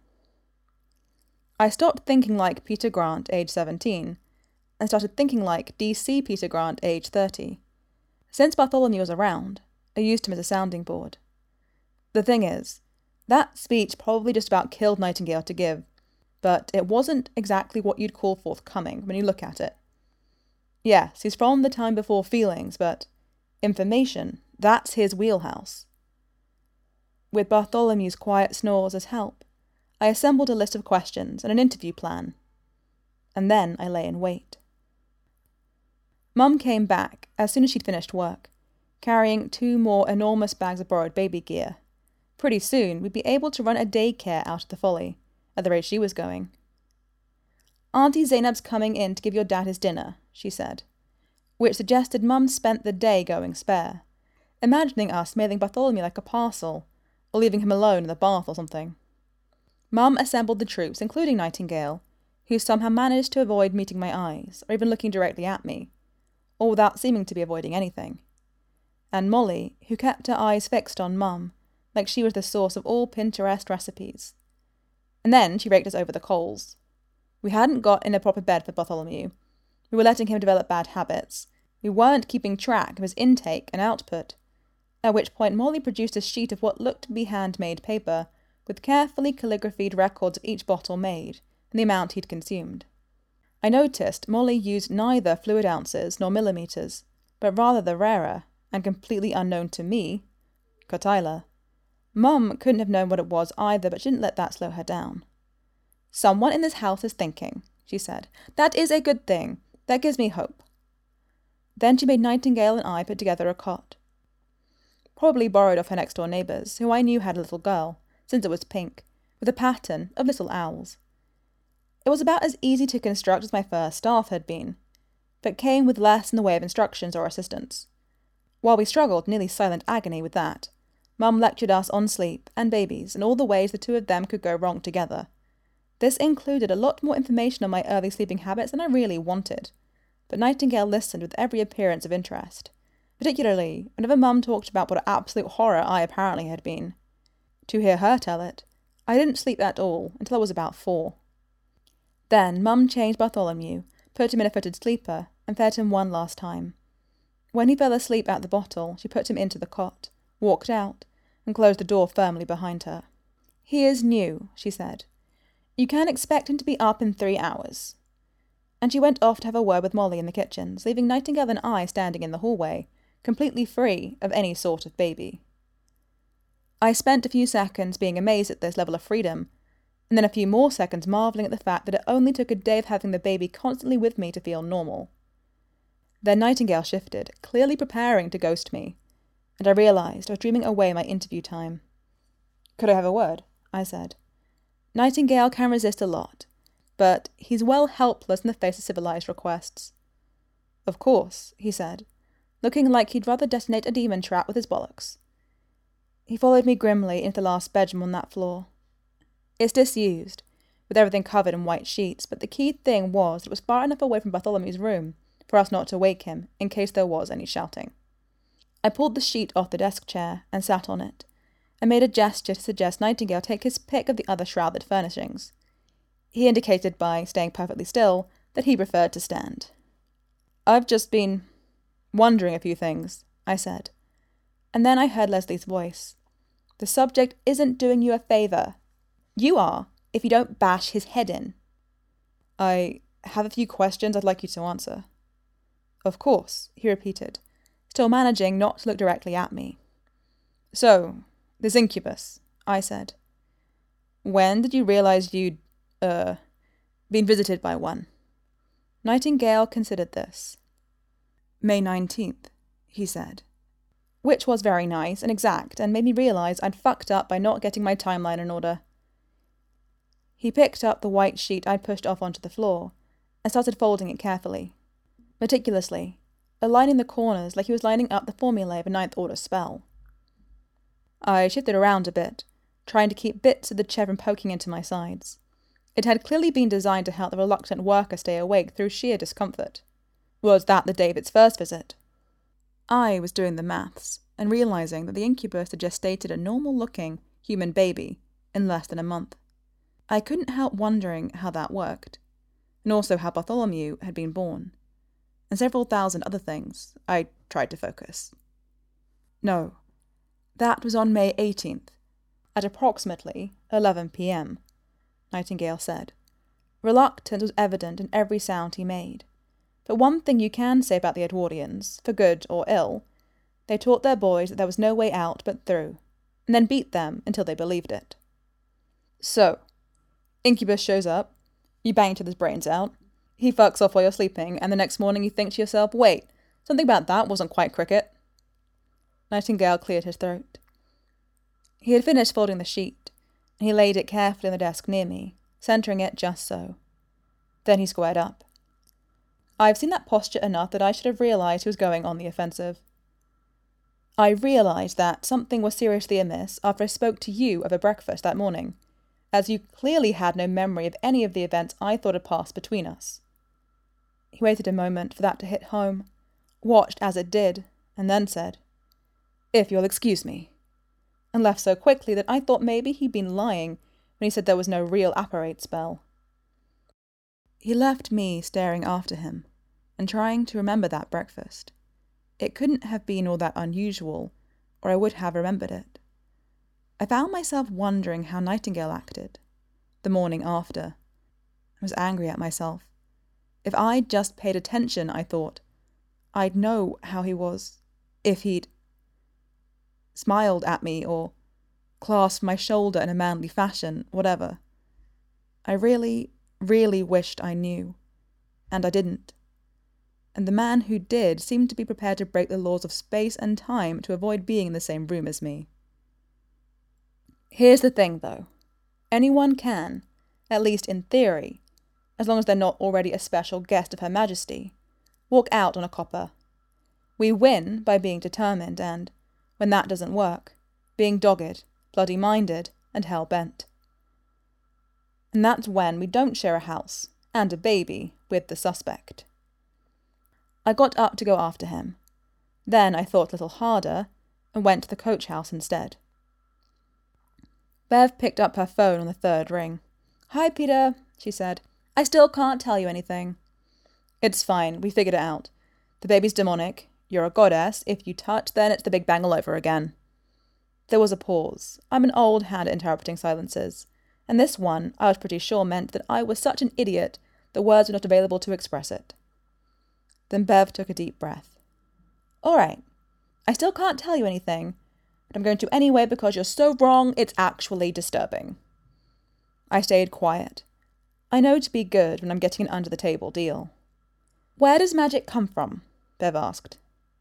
I stopped thinking like Peter Grant, age 17, and started thinking like DC Peter Grant, age 30. Since Bartholomew was around, I used him as a sounding board. The thing is, that speech probably just about killed Nightingale to give, but it wasn't exactly what you'd call forthcoming when you look at it. Yes, he's from the time before feelings, but information, that's his wheelhouse. With Bartholomew's quiet snores as help, I assembled a list of questions and an interview plan. And then I lay in wait. Mum came back as soon as she'd finished work, carrying 2 more enormous bags of borrowed baby gear. Pretty soon we'd be able to run a daycare out of the Folly, at the rate she was going. "Auntie Zainab's coming in to give your dad his dinner," she said, which suggested Mum spent the day going spare, imagining us mailing Bartholomew like a parcel, or leaving him alone in the bath or something. Mum assembled the troops, including Nightingale, who somehow managed to avoid meeting my eyes, or even looking directly at me, or without seeming to be avoiding anything, and Molly, who kept her eyes fixed on Mum, like she was the source of all Pinterest recipes. And then she raked us over the coals. We hadn't got in a proper bed for Bartholomew. We were letting him develop bad habits. We weren't keeping track of his intake and output, at which point Molly produced a sheet of what looked to be handmade paper, with carefully calligraphied records of each bottle made, and the amount he'd consumed. I noticed Molly used neither fluid ounces nor millimeters, but rather the rarer, and completely unknown to me, Kotila. Mum couldn't have known what it was either, but she didn't let that slow her down. "Someone in this house is thinking," she said. That is a good thing. That gives me hope. Then she made Nightingale and I put together a cot. Probably borrowed off her next-door neighbours, who I knew had a little girl, since it was pink, with a pattern of little owls. It was about as easy to construct as my first staff had been, but came with less in the way of instructions or assistance. While we struggled nearly silent agony with that, Mum lectured us on sleep and babies and all the ways the two of them could go wrong together. This included a lot more information on my early sleeping habits than I really wanted, but Nightingale listened with every appearance of interest, particularly whenever Mum talked about what an absolute horror I apparently had been. To hear her tell it, I didn't sleep at all until I was about 4. Then Mum changed Bartholomew, put him in a footed sleeper, and fed him one last time. When he fell asleep at the bottle, she put him into the cot, walked out, and closed the door firmly behind her. He is new, she said. You can expect him to be up in 3 hours. And she went off to have a word with Molly in the kitchens, leaving Nightingale and I standing in the hallway, completely free of any sort of baby. I spent a few seconds being amazed at this level of freedom, and then a few more seconds marvelling at the fact that it only took a day of having the baby constantly with me to feel normal. Then Nightingale shifted, clearly preparing to ghost me, and I realised I was dreaming away my interview time. Could I have a word? I said. Nightingale can resist a lot, but he's well helpless in the face of civilised requests. Of course, he said, looking like he'd rather detonate a demon trap with his bollocks. He followed me grimly into the last bedroom on that floor. It's disused, with everything covered in white sheets, but the key thing was that it was far enough away from Bartholomew's room for us not to wake him, in case there was any shouting. I pulled the sheet off the desk chair and sat on it, and made a gesture to suggest Nightingale take his pick of the other shrouded furnishings. He indicated by staying perfectly still that he preferred to stand. I've just been wondering a few things, I said, and then I heard Leslie's voice. The subject isn't doing you a favour. You are, if you don't bash his head in. I have a few questions I'd like you to answer. Of course, he repeated, still managing not to look directly at me. So, this incubus, I said. When did you realise you'd, been visited by one? Nightingale considered this. May 19th, he said. Which was very nice and exact and made me realise I'd fucked up by not getting my timeline in order. He picked up the white sheet I'd pushed off onto the floor and started folding it carefully, meticulously, aligning the corners like he was lining up the formulae of a ninth order spell. I shifted around a bit, trying to keep bits of the chair from poking into my sides. It had clearly been designed to help the reluctant worker stay awake through sheer discomfort. Was that the day of its first visit? I was doing the maths and realising that the incubus had gestated a normal-looking human baby in less than a month. I couldn't help wondering how that worked, and also how Bartholomew had been born, and several thousand other things. I tried to focus. No, that was on May 18th, at approximately 11 p.m., Nightingale said. Reluctance was evident in every sound he made. But one thing you can say about the Edwardians, for good or ill, they taught their boys that there was no way out but through, and then beat them until they believed it. So, incubus shows up, you bang till his brains out, he fucks off while you're sleeping, and the next morning you think to yourself, wait, something about that wasn't quite cricket. Nightingale cleared his throat. He had finished folding the sheet, and he laid it carefully on the desk near me, centering it just so. Then he squared up. I've seen that posture enough that I should have realised he was going on the offensive. I realised that something was seriously amiss after I spoke to you over breakfast that morning, as you clearly had no memory of any of the events I thought had passed between us. He waited a moment for that to hit home, watched as it did, and then said, If you'll excuse me, and left so quickly that I thought maybe he'd been lying when he said there was no real apparate spell. He left me staring after him, and trying to remember that breakfast. It couldn't have been all that unusual, or I would have remembered it. I found myself wondering how Nightingale acted, the morning after. I was angry at myself. If I'd just paid attention, I thought, I'd know how he was, if he'd smiled at me or clasped my shoulder in a manly fashion, whatever. I really really wished I knew. And I didn't. And the man who did seemed to be prepared to break the laws of space and time to avoid being in the same room as me. Here's the thing, though. Anyone can, at least in theory, as long as they're not already a special guest of Her Majesty, walk out on a copper. We win by being determined and, when that doesn't work, being dogged, bloody-minded, and hell-bent. And that's when we don't share a house, and a baby, with the suspect. I got up to go after him. Then I thought a little harder, and went to the coach house instead. Bev picked up her phone on the third ring. "Hi, Peter," she said. "I still can't tell you anything." "It's fine, we figured it out. The baby's demonic. You're a goddess. If you touch, then it's the Big Bang all over again." There was a pause. I'm an old hand at interpreting silences, and this one, I was pretty sure, meant that I was such an idiot the words were not available to express it. Then Bev took a deep breath. "All right. I still can't tell you anything, but I'm going to anyway because you're so wrong it's actually disturbing." I stayed quiet. I know to be good when I'm getting an under-the-table deal. "Where does magic come from?" Bev asked.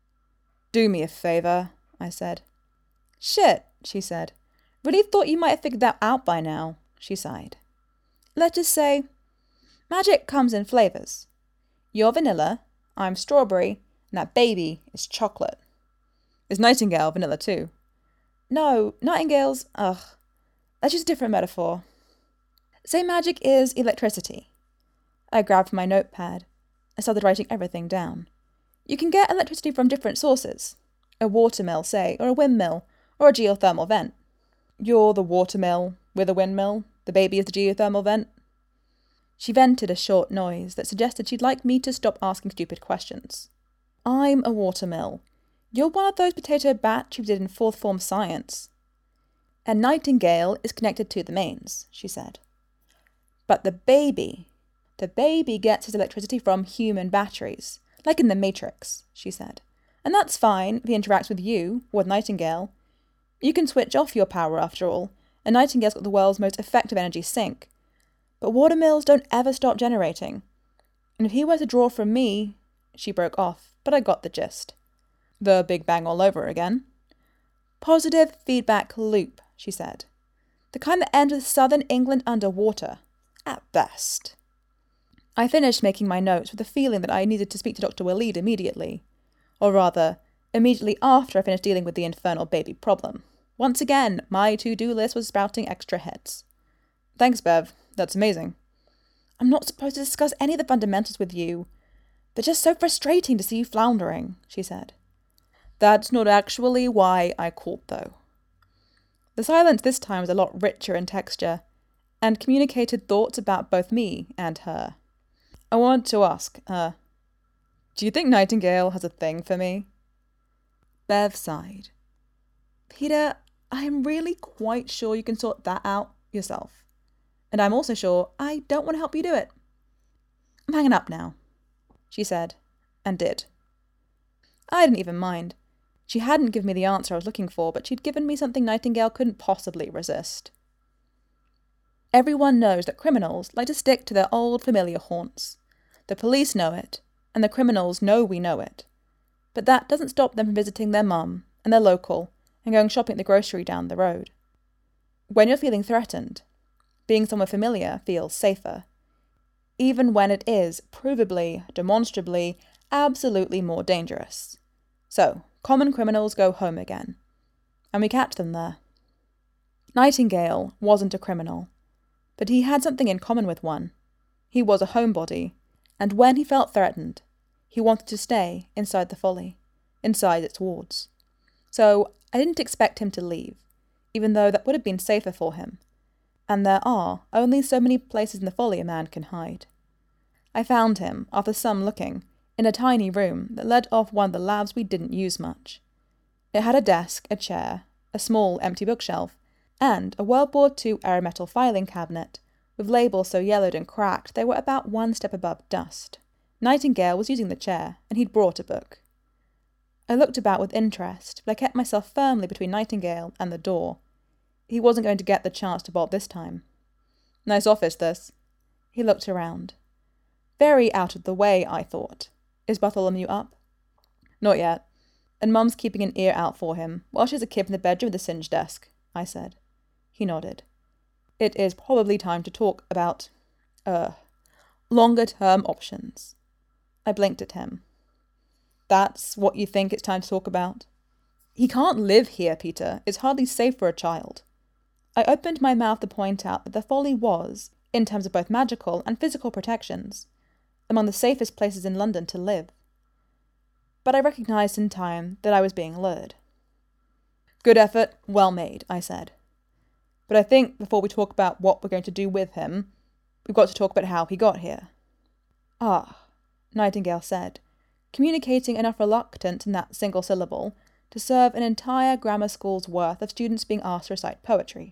"Do me a favour," I said. "Shit," she said. "Really thought you might have figured that out by now," she sighed. "Let's just say, magic comes in flavours. You're vanilla, I'm strawberry, and that baby is chocolate." "Is Nightingale vanilla too?" "No, Nightingale's, that's just a different metaphor. Say magic is electricity." I grabbed my notepad. I started writing everything down. You can get electricity from different sources. A watermill, say, or a windmill, or a geothermal vent. You're the watermill with a windmill. The baby is the geothermal vent. She vented a short noise that suggested she'd like me to stop asking stupid questions. "I'm a watermill. You're one of those potato bats we did in fourth form science." "And Nightingale is connected to the mains," she said. "But the baby gets his electricity from human batteries, like in the Matrix," she said. "And that's fine if he interacts with you, or with Nightingale. You can switch off your power after all, and Nightingale's got the world's most effective energy sink. But watermills don't ever stop generating. And if he were to draw from me..." She broke off, but I got the gist. "The Big Bang all over again?" "Positive feedback loop," she said. "The kind that ends with southern England underwater. At best." I finished making my notes with the feeling that I needed to speak to Dr. Waleed immediately. Or rather, immediately after I finished dealing with the infernal baby problem. Once again, my to-do list was sprouting extra heads. "Thanks, Bev. That's amazing." "I'm not supposed to discuss any of the fundamentals with you. They're just so frustrating to see you floundering," she said. "That's not actually why I called, though." The silence this time was a lot richer in texture, and communicated thoughts about both me and her. "I wanted to ask, do you think Nightingale has a thing for me?" Bev sighed. "Peter, I'm really quite sure you can sort that out yourself. And I'm also sure I don't want to help you do it. I'm hanging up now," she said, and did. I didn't even mind. She hadn't given me the answer I was looking for, but she'd given me something Nightingale couldn't possibly resist. Everyone knows that criminals like to stick to their old familiar haunts. The police know it, and the criminals know we know it. But that doesn't stop them from visiting their mum and their local and going shopping at the grocery down the road. When you're feeling threatened, being somewhere familiar feels safer, even when it is provably, demonstrably, absolutely more dangerous. So, common criminals go home again, and we catch them there. Nightingale wasn't a criminal, but he had something in common with one. He was a homebody, and when he felt threatened, he wanted to stay inside the folly, inside its wards. So I didn't expect him to leave, even though that would have been safer for him. And there are only so many places in the folly a man can hide. I found him, after some looking, in a tiny room that led off one of the labs we didn't use much. It had a desk, a chair, a small empty bookshelf, and a World War II era metal filing cabinet, with labels so yellowed and cracked they were about one step above dust. Nightingale was using the chair, and he'd brought a book. I looked about with interest, but I kept myself firmly between Nightingale and the door. He wasn't going to get the chance to bolt this time. "Nice office, this." He looked around. Very out of the way, I thought. Is Bartholomew up? Not yet. And Mum's keeping an ear out for him, while she's a kid in the bedroom with a singed desk, I said. He nodded. It is probably time to talk about, longer-term options. I blinked at him. That's what you think it's time to talk about? He can't live here, Peter. It's hardly safe for a child. I opened my mouth to point out that the Folly was, in terms of both magical and physical protections, among the safest places in London to live. But I recognized in time that I was being lured. Good effort, well made, I said. But I think before we talk about what we're going to do with him, we've got to talk about how he got here. Ah, Nightingale said, communicating enough reluctance in that single syllable to serve an entire grammar school's worth of students being asked to recite poetry.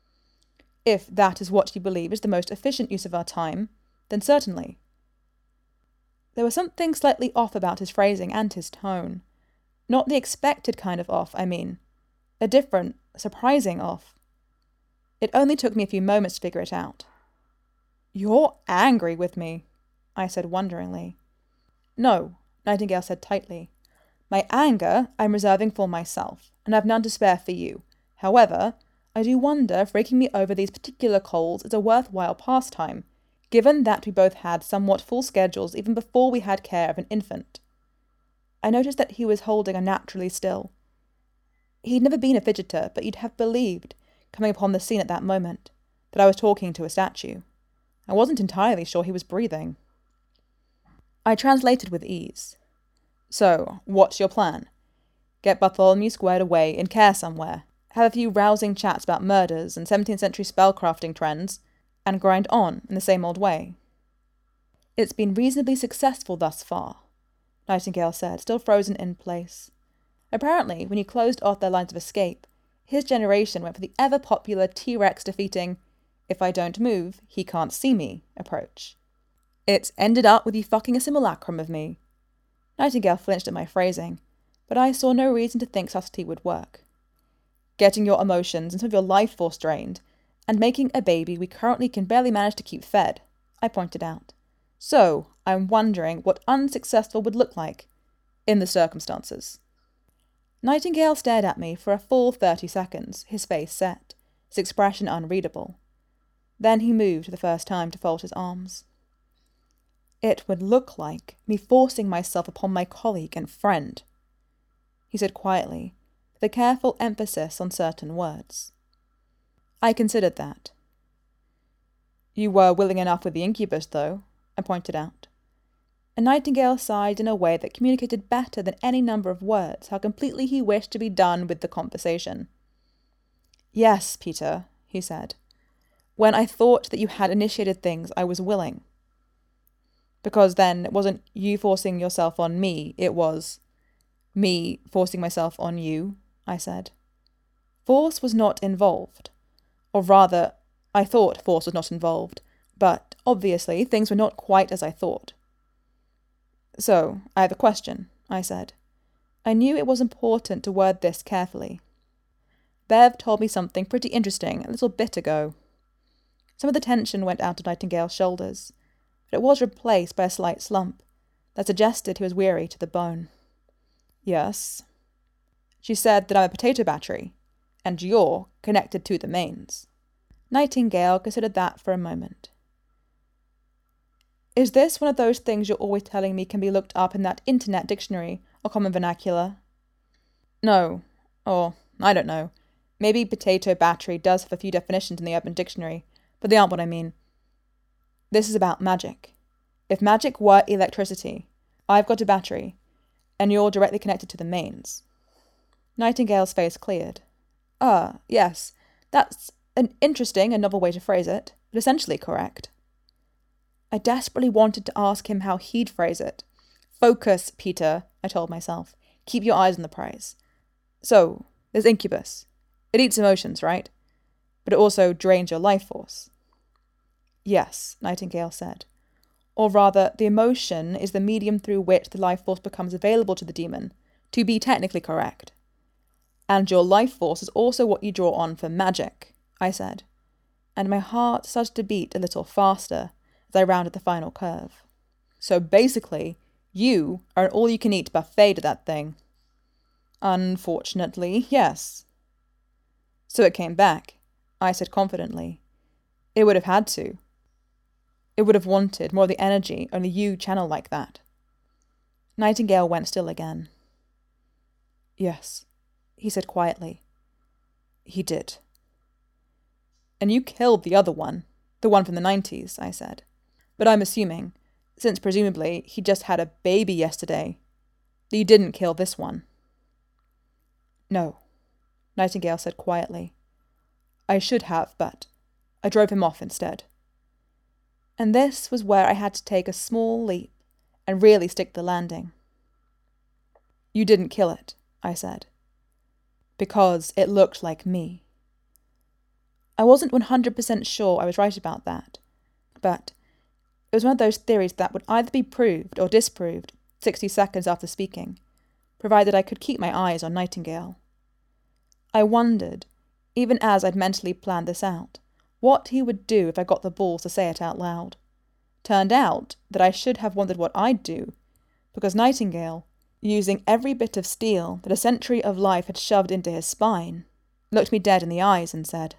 If that is what you believe is the most efficient use of our time, then certainly. There was something slightly off about his phrasing and his tone. Not the expected kind of off, I mean. A different, surprising off. It only took me a few moments to figure it out. You're angry with me, I said wonderingly. No, Nightingale said tightly. My anger I'm reserving for myself, and I've none to spare for you. However, I do wonder if raking me over these particular coals is a worthwhile pastime, given that we both had somewhat full schedules even before we had care of an infant. I noticed that he was holding unnaturally still. He'd never been a fidgeter, but you'd have believed, coming upon the scene at that moment, that I was talking to a statue. I wasn't entirely sure he was breathing. I translated with ease. So, what's your plan? Get Bartholomew squared away in care somewhere, have a few rousing chats about murders and 17th century spellcrafting trends, and grind on in the same old way. It's been reasonably successful thus far, Nightingale said, still frozen in place. Apparently, when you closed off their lines of escape, his generation went for the ever-popular T-Rex defeating, if I don't move, he can't see me approach. It's ended up with you fucking a simulacrum of me. Nightingale flinched at my phrasing, but I saw no reason to think subtlety would work. Getting your emotions and some of your life force drained, and making a baby we currently can barely manage to keep fed, I pointed out. So, I'm wondering what unsuccessful would look like, in the circumstances. Nightingale stared at me for a full 30 seconds, his face set, his expression unreadable. Then he moved for the first time to fold his arms. It would look like me forcing myself upon my colleague and friend, he said quietly, with a careful emphasis on certain words. I considered that. You were willing enough with the incubus, though, I pointed out. And Nightingale sighed in a way that communicated better than any number of words how completely he wished to be done with the conversation. Yes, Peter, he said. When I thought that you had initiated things, I was willing. Because then it wasn't you forcing yourself on me, it was me forcing myself on you, I said. Force was not involved. Or rather, I thought force was not involved, but obviously things were not quite as I thought. So, I have a question, I said. I knew it was important to word this carefully. Bev told me something pretty interesting a little bit ago. Some of the tension went out of Nightingale's shoulders, but it was replaced by a slight slump that suggested he was weary to the bone. Yes. She said that I'm a potato battery, and you're connected to the mains. Nightingale considered that for a moment. Is this one of those things you're always telling me can be looked up in that internet dictionary or common vernacular? No. Or, I don't know. Maybe potato battery does have a few definitions in the Urban Dictionary, but they aren't what I mean. This is about magic. If magic were electricity, I've got a battery, and you're directly connected to the mains. Nightingale's face cleared. Yes, that's an interesting and novel way to phrase it, but essentially correct. I desperately wanted to ask him how he'd phrase it. Focus, Peter, I told myself. Keep your eyes on the prize. So, there's incubus. It eats emotions, right? But it also drains your life force. Yes, Nightingale said. Or rather, the emotion is the medium through which the life force becomes available to the demon, to be technically correct. And your life force is also what you draw on for magic, I said. And my heart started to beat a little faster, as I rounded the final curve. So basically, you are an all-you-can-eat buffet to that thing. Unfortunately, yes. So it came back, I said confidently. It would have had to. It would have wanted more of the energy only you channel like that. Nightingale went still again. Yes, he said quietly. He did. And you killed the other one, the one from the 90s, I said. But I'm assuming, since presumably he just had a baby yesterday, that you didn't kill this one. No, Nightingale said quietly. I should have, but I drove him off instead. And this was where I had to take a small leap and really stick the landing. You didn't kill it, I said. Because it looked like me. I wasn't 100% sure I was right about that, but it was one of those theories that would either be proved or disproved 60 seconds after speaking, provided I could keep my eyes on Nightingale. I wondered, even as I'd mentally planned this out, what he would do if I got the balls to say it out loud. Turned out that I should have wondered what I'd do, because Nightingale, using every bit of steel that a century of life had shoved into his spine, looked me dead in the eyes and said,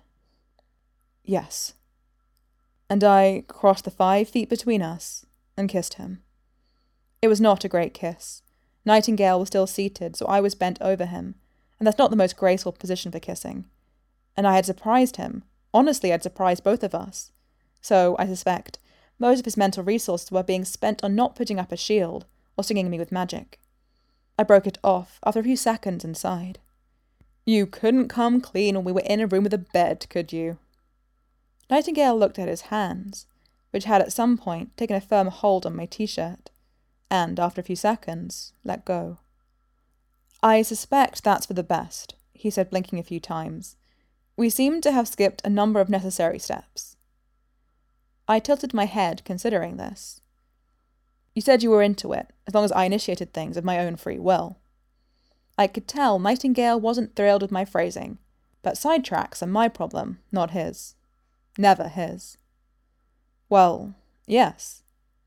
Yes. And I crossed the 5 feet between us and kissed him. It was not a great kiss. Nightingale was still seated, so I was bent over him, and that's not the most graceful position for kissing. And I had surprised him. Honestly, I'd surprised both of us. So, I suspect, most of his mental resources were being spent on not putting up a shield or stinging me with magic. I broke it off after a few seconds and sighed. You couldn't come clean when we were in a room with a bed, could you? Nightingale looked at his hands, which had at some point taken a firm hold on my t-shirt, and, after a few seconds, let go. I suspect that's for the best, he said, blinking a few times. We seem to have skipped a number of necessary steps. I tilted my head, considering this. You said you were into it, as long as I initiated things of my own free will. I could tell Nightingale wasn't thrilled with my phrasing, but sidetracks are my problem, not his. Never his. Well, yes.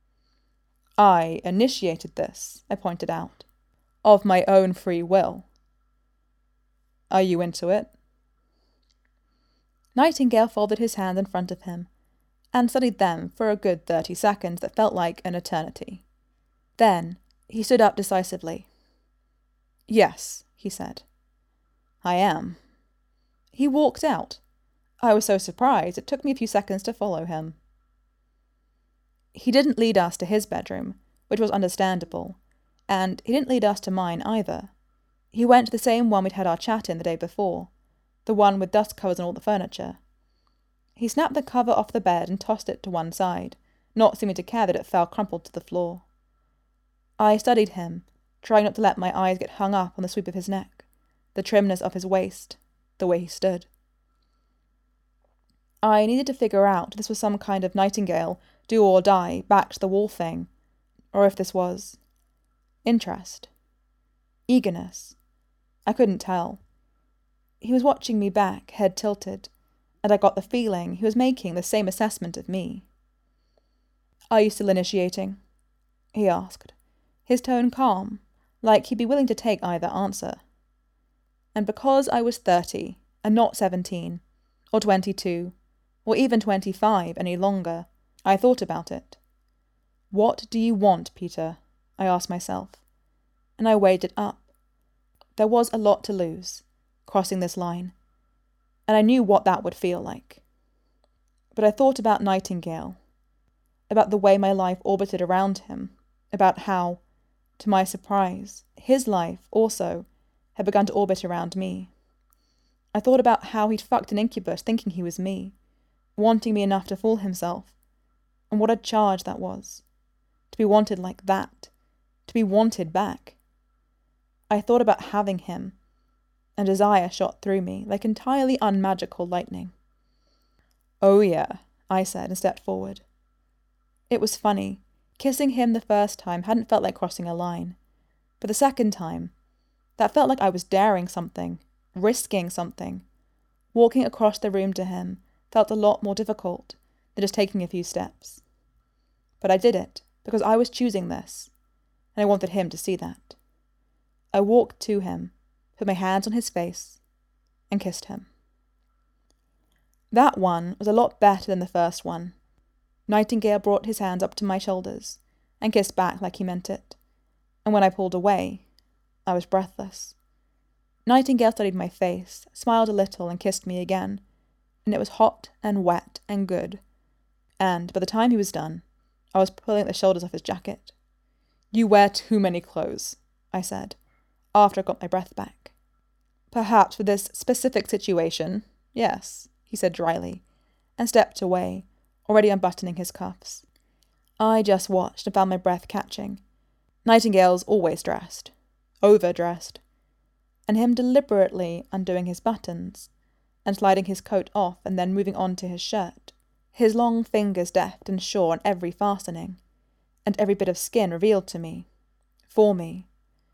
I initiated this, I pointed out. Of my own free will. Are you into it? Nightingale folded his hands in front of him, and studied them for a good 30 seconds that felt like an eternity. Then he stood up decisively. Yes, he said. I am. He walked out. I was so surprised it took me a few seconds to follow him. He didn't lead us to his bedroom, which was understandable, and he didn't lead us to mine either. He went to the same one we'd had our chat in the day before, the one with dust covers on all the furniture. He snapped the cover off the bed and tossed it to one side, not seeming to care that it fell crumpled to the floor. I studied him, trying not to let my eyes get hung up on the sweep of his neck, the trimness of his waist, the way he stood. I needed to figure out if this was some kind of Nightingale, do or die, back to the wall thing, or if this was interest, eagerness. I couldn't tell. He was watching me back, head tilted, and I got the feeling he was making the same assessment of me. Are you still initiating? He asked, his tone calm, like he'd be willing to take either answer. And because I was 30, and not 17, or 22, or even 25 any longer, I thought about it. What do you want, Peter? I asked myself, and I weighed it up. There was a lot to lose, crossing this line, and I knew what that would feel like. But I thought about Nightingale, about the way my life orbited around him, about how, to my surprise, his life also had begun to orbit around me. I thought about how he'd fucked an incubus thinking he was me, wanting me enough to fool himself, and what a charge that was. To be wanted like that, to be wanted back. I thought about having him, and desire shot through me like entirely unmagical lightning. Oh yeah, I said and stepped forward. It was funny. Kissing him the first time hadn't felt like crossing a line, but the second time, that felt like I was daring something, risking something. Walking across the room to him felt a lot more difficult than just taking a few steps. But I did it, because I was choosing this, and I wanted him to see that. I walked to him, put my hands on his face, and kissed him. That one was a lot better than the first one. Nightingale brought his hands up to my shoulders, and kissed back like he meant it. And when I pulled away, I was breathless. Nightingale studied my face, smiled a little, and kissed me again, and it was hot and wet and good. And by the time he was done, I was pulling at the shoulders off his jacket. "You wear too many clothes," I said, after I got my breath back. "Perhaps for this specific situation, yes," he said dryly, and stepped away, already unbuttoning his cuffs. I just watched and found my breath catching. Nightingale's always dressed, overdressed, and him deliberately undoing his buttons and sliding his coat off and then moving on to his shirt, his long fingers deft and sure on every fastening, and every bit of skin revealed to me, for me.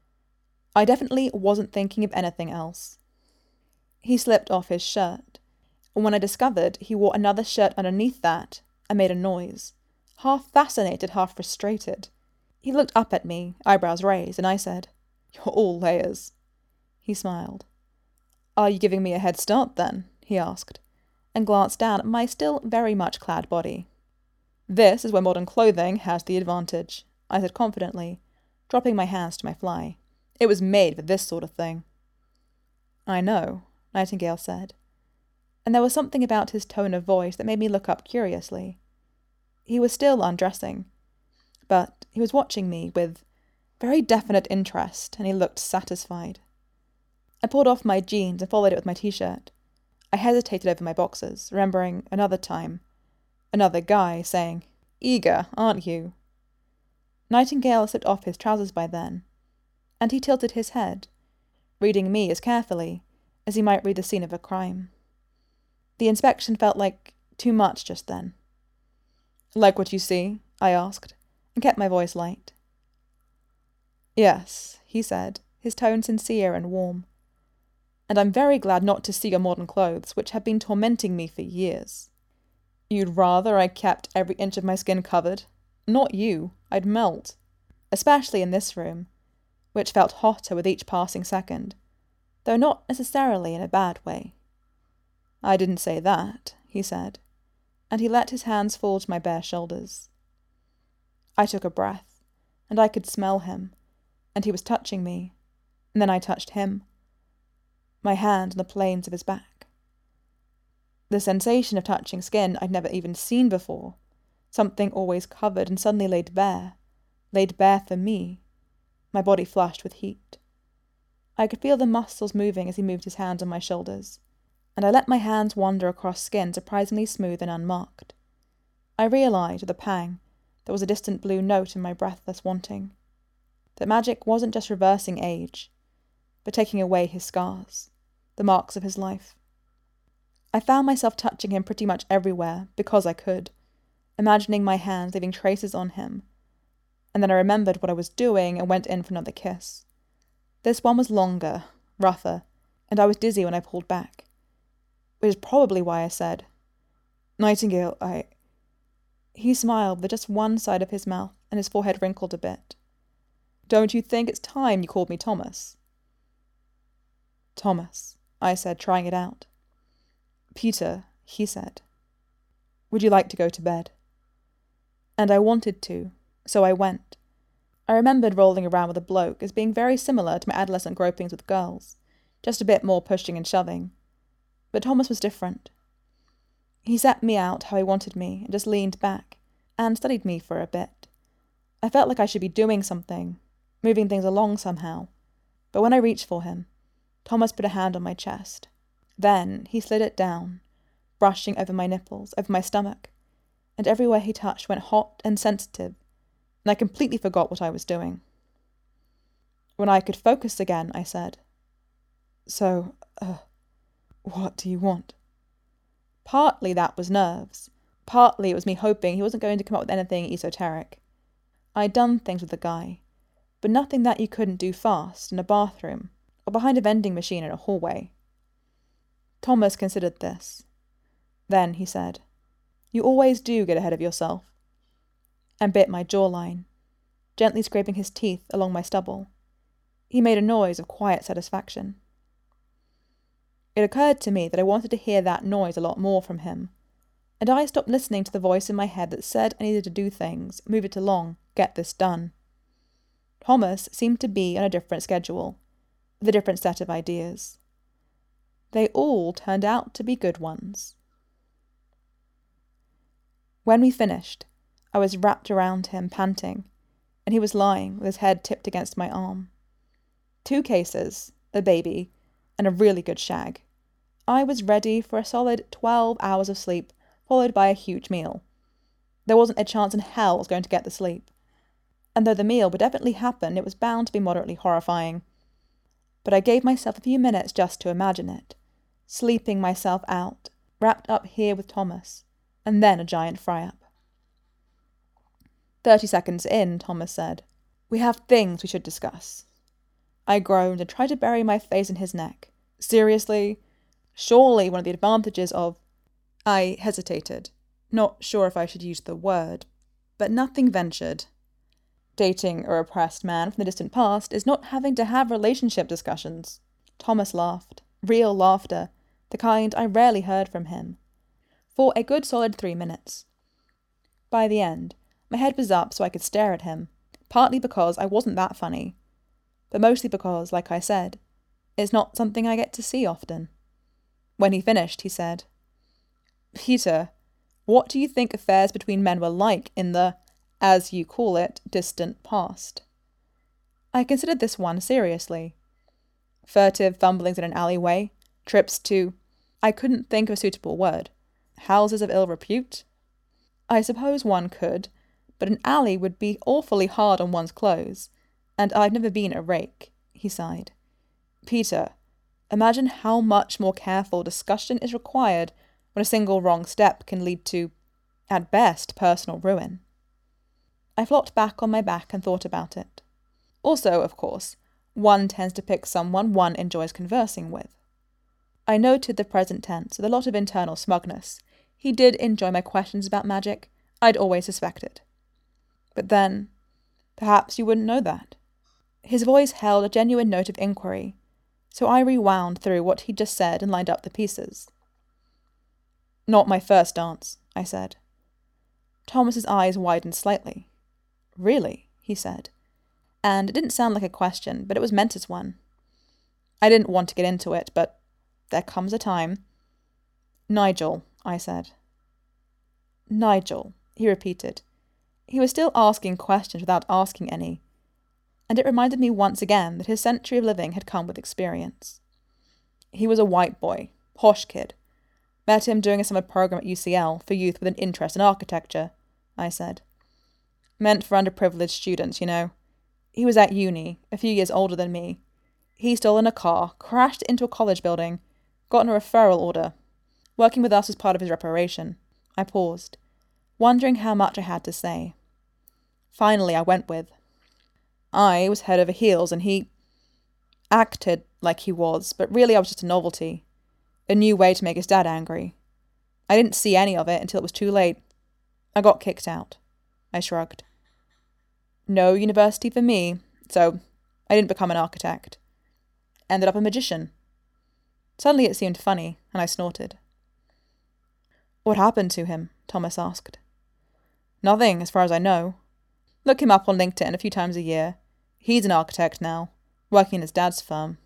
I definitely wasn't thinking of anything else. He slipped off his shirt, and when I discovered he wore another shirt underneath that, I made a noise, half fascinated, half frustrated. He looked up at me, eyebrows raised, and I said, "You're all layers." He smiled. "Are you giving me a head start, then?" he asked, and glanced down at my still very much clad body. "This is where modern clothing has the advantage," I said confidently, dropping my hands to my fly. "It was made for this sort of thing." "I know," Nightingale said, and there was something about his tone of voice that made me look up curiously. He was still undressing, but he was watching me with very definite interest, and he looked satisfied. I pulled off my jeans and followed it with my t-shirt. I hesitated over my boxers, remembering another time, another guy saying, "Eager, aren't you?" Nightingale slipped off his trousers by then, and he tilted his head, reading me as carefully as he might read the scene of a crime. The inspection felt like too much just then. "Like what you see?" I asked, and kept my voice light. "Yes," he said, his tone sincere and warm. "And I'm very glad not to see your modern clothes, which have been tormenting me for years." "You'd rather I kept every inch of my skin covered?" "Not you. I'd melt. Especially in this room, which felt hotter with each passing second, though not necessarily in a bad way." "I didn't say that," he said, and he let his hands fall to my bare shoulders. I took a breath, and I could smell him, and he was touching me, and then I touched him, my hand on the planes of his back. The sensation of touching skin I'd never even seen before, something always covered and suddenly laid bare for me, my body flushed with heat. I could feel the muscles moving as he moved his hands on my shoulders, and I let my hands wander across skin surprisingly smooth and unmarked. I realized with a pang there was a distant blue note in my breathless wanting, that magic wasn't just reversing age, but taking away his scars, the marks of his life. I found myself touching him pretty much everywhere, because I could, imagining my hands leaving traces on him, and then I remembered what I was doing and went in for another kiss. This one was longer, rougher, and I was dizzy when I pulled back, which is probably why I said, "Nightingale, He smiled with just one side of his mouth, and his forehead wrinkled a bit. "Don't you think it's time you called me Thomas?" "Thomas," I said, trying it out. "Peter," he said. "Would you like to go to bed?" And I wanted to, so I went. I remembered rolling around with a bloke as being very similar to my adolescent gropings with girls, just a bit more pushing and shoving. But Thomas was different. He set me out how he wanted me and just leaned back and studied me for a bit. I felt like I should be doing something, moving things along somehow, but when I reached for him, Thomas put a hand on my chest. Then he slid it down, brushing over my nipples, over my stomach, and everywhere he touched went hot and sensitive, and I completely forgot what I was doing. When I could focus again, I said, "So, what do you want?" Partly that was nerves. Partly it was me hoping he wasn't going to come up with anything esoteric. I'd done things with the guy, but nothing that you couldn't do fast in a bathroom or behind a vending machine in a hallway. Thomas considered this. Then he said, "You always do get ahead of yourself." and bit my jawline, gently scraping his teeth along my stubble. He made a noise of quiet satisfaction. It occurred to me that I wanted to hear that noise a lot more from him, and I stopped listening to the voice in my head that said I needed to do things, move it along, get this done. Thomas seemed to be on a different schedule, with a different set of ideas. They all turned out to be good ones. When we finished, I was wrapped around him, panting, and he was lying with his head tipped against my arm. 2 cases, a baby, and a really good shag. I was ready for a solid 12 hours of sleep, followed by a huge meal. There wasn't a chance in hell I was going to get the sleep. And though the meal would definitely happen, it was bound to be moderately horrifying. But I gave myself a few minutes just to imagine it, sleeping myself out, wrapped up here with Thomas, and then a giant fry-up. 30 seconds in, Thomas said, "We have things we should discuss." I groaned and tried to bury my face in his neck. Seriously? Surely one of the advantages of... I hesitated, not sure if I should use the word, but nothing ventured. Dating a repressed man from the distant past is not having to have relationship discussions. Thomas laughed, real laughter, the kind I rarely heard from him, for a good solid 3 minutes. By the end, my head was up so I could stare at him, partly because I wasn't that funny, but mostly because, like I said, it's not something I get to see often. When he finished, he said, "Peter, what do you think affairs between men were like in the, as you call it, distant past?" I considered this one seriously. Furtive fumblings in an alleyway, trips to... I couldn't think of a suitable word. Houses of ill repute? I suppose one could, but an alley would be awfully hard on one's clothes, and I've never been a rake, he sighed. Peter, imagine how much more careful discussion is required when a single wrong step can lead to, at best, personal ruin. I flopped back on my back and thought about it. Also, of course, one tends to pick someone one enjoys conversing with. I noted the present tense with a lot of internal smugness. He did enjoy my questions about magic. I'd always suspected. But then, perhaps you wouldn't know that. His voice held a genuine note of inquiry, so I rewound through what he'd just said and lined up the pieces. "Not my first dance," I said. Thomas's eyes widened slightly. "Really?" he said. And it didn't sound like a question, but it was meant as one. I didn't want to get into it, but there comes a time. "Nigel," I said. "Nigel," he repeated. He was still asking questions without asking any, and it reminded me once again that his century of living had come with experience. He was a white boy, posh kid. Met him doing a summer program at UCL for youth with an interest in architecture, I said. Meant for underprivileged students, you know. He was at uni, a few years older than me. He stolen a car, crashed into a college building, got a referral order. Working with us was part of his reparation. I paused, wondering how much I had to say. Finally, I went with. I was head over heels, and he acted like he was, but really I was just a novelty. A new way to make his dad angry. I didn't see any of it until it was too late. I got kicked out. I shrugged. No university for me, so I didn't become an architect. Ended up a magician. Suddenly it seemed funny, and I snorted. What happened to him? Thomas asked. Nothing, as far as I know. Look him up on LinkedIn a few times a year. He's an architect now, working in his dad's firm.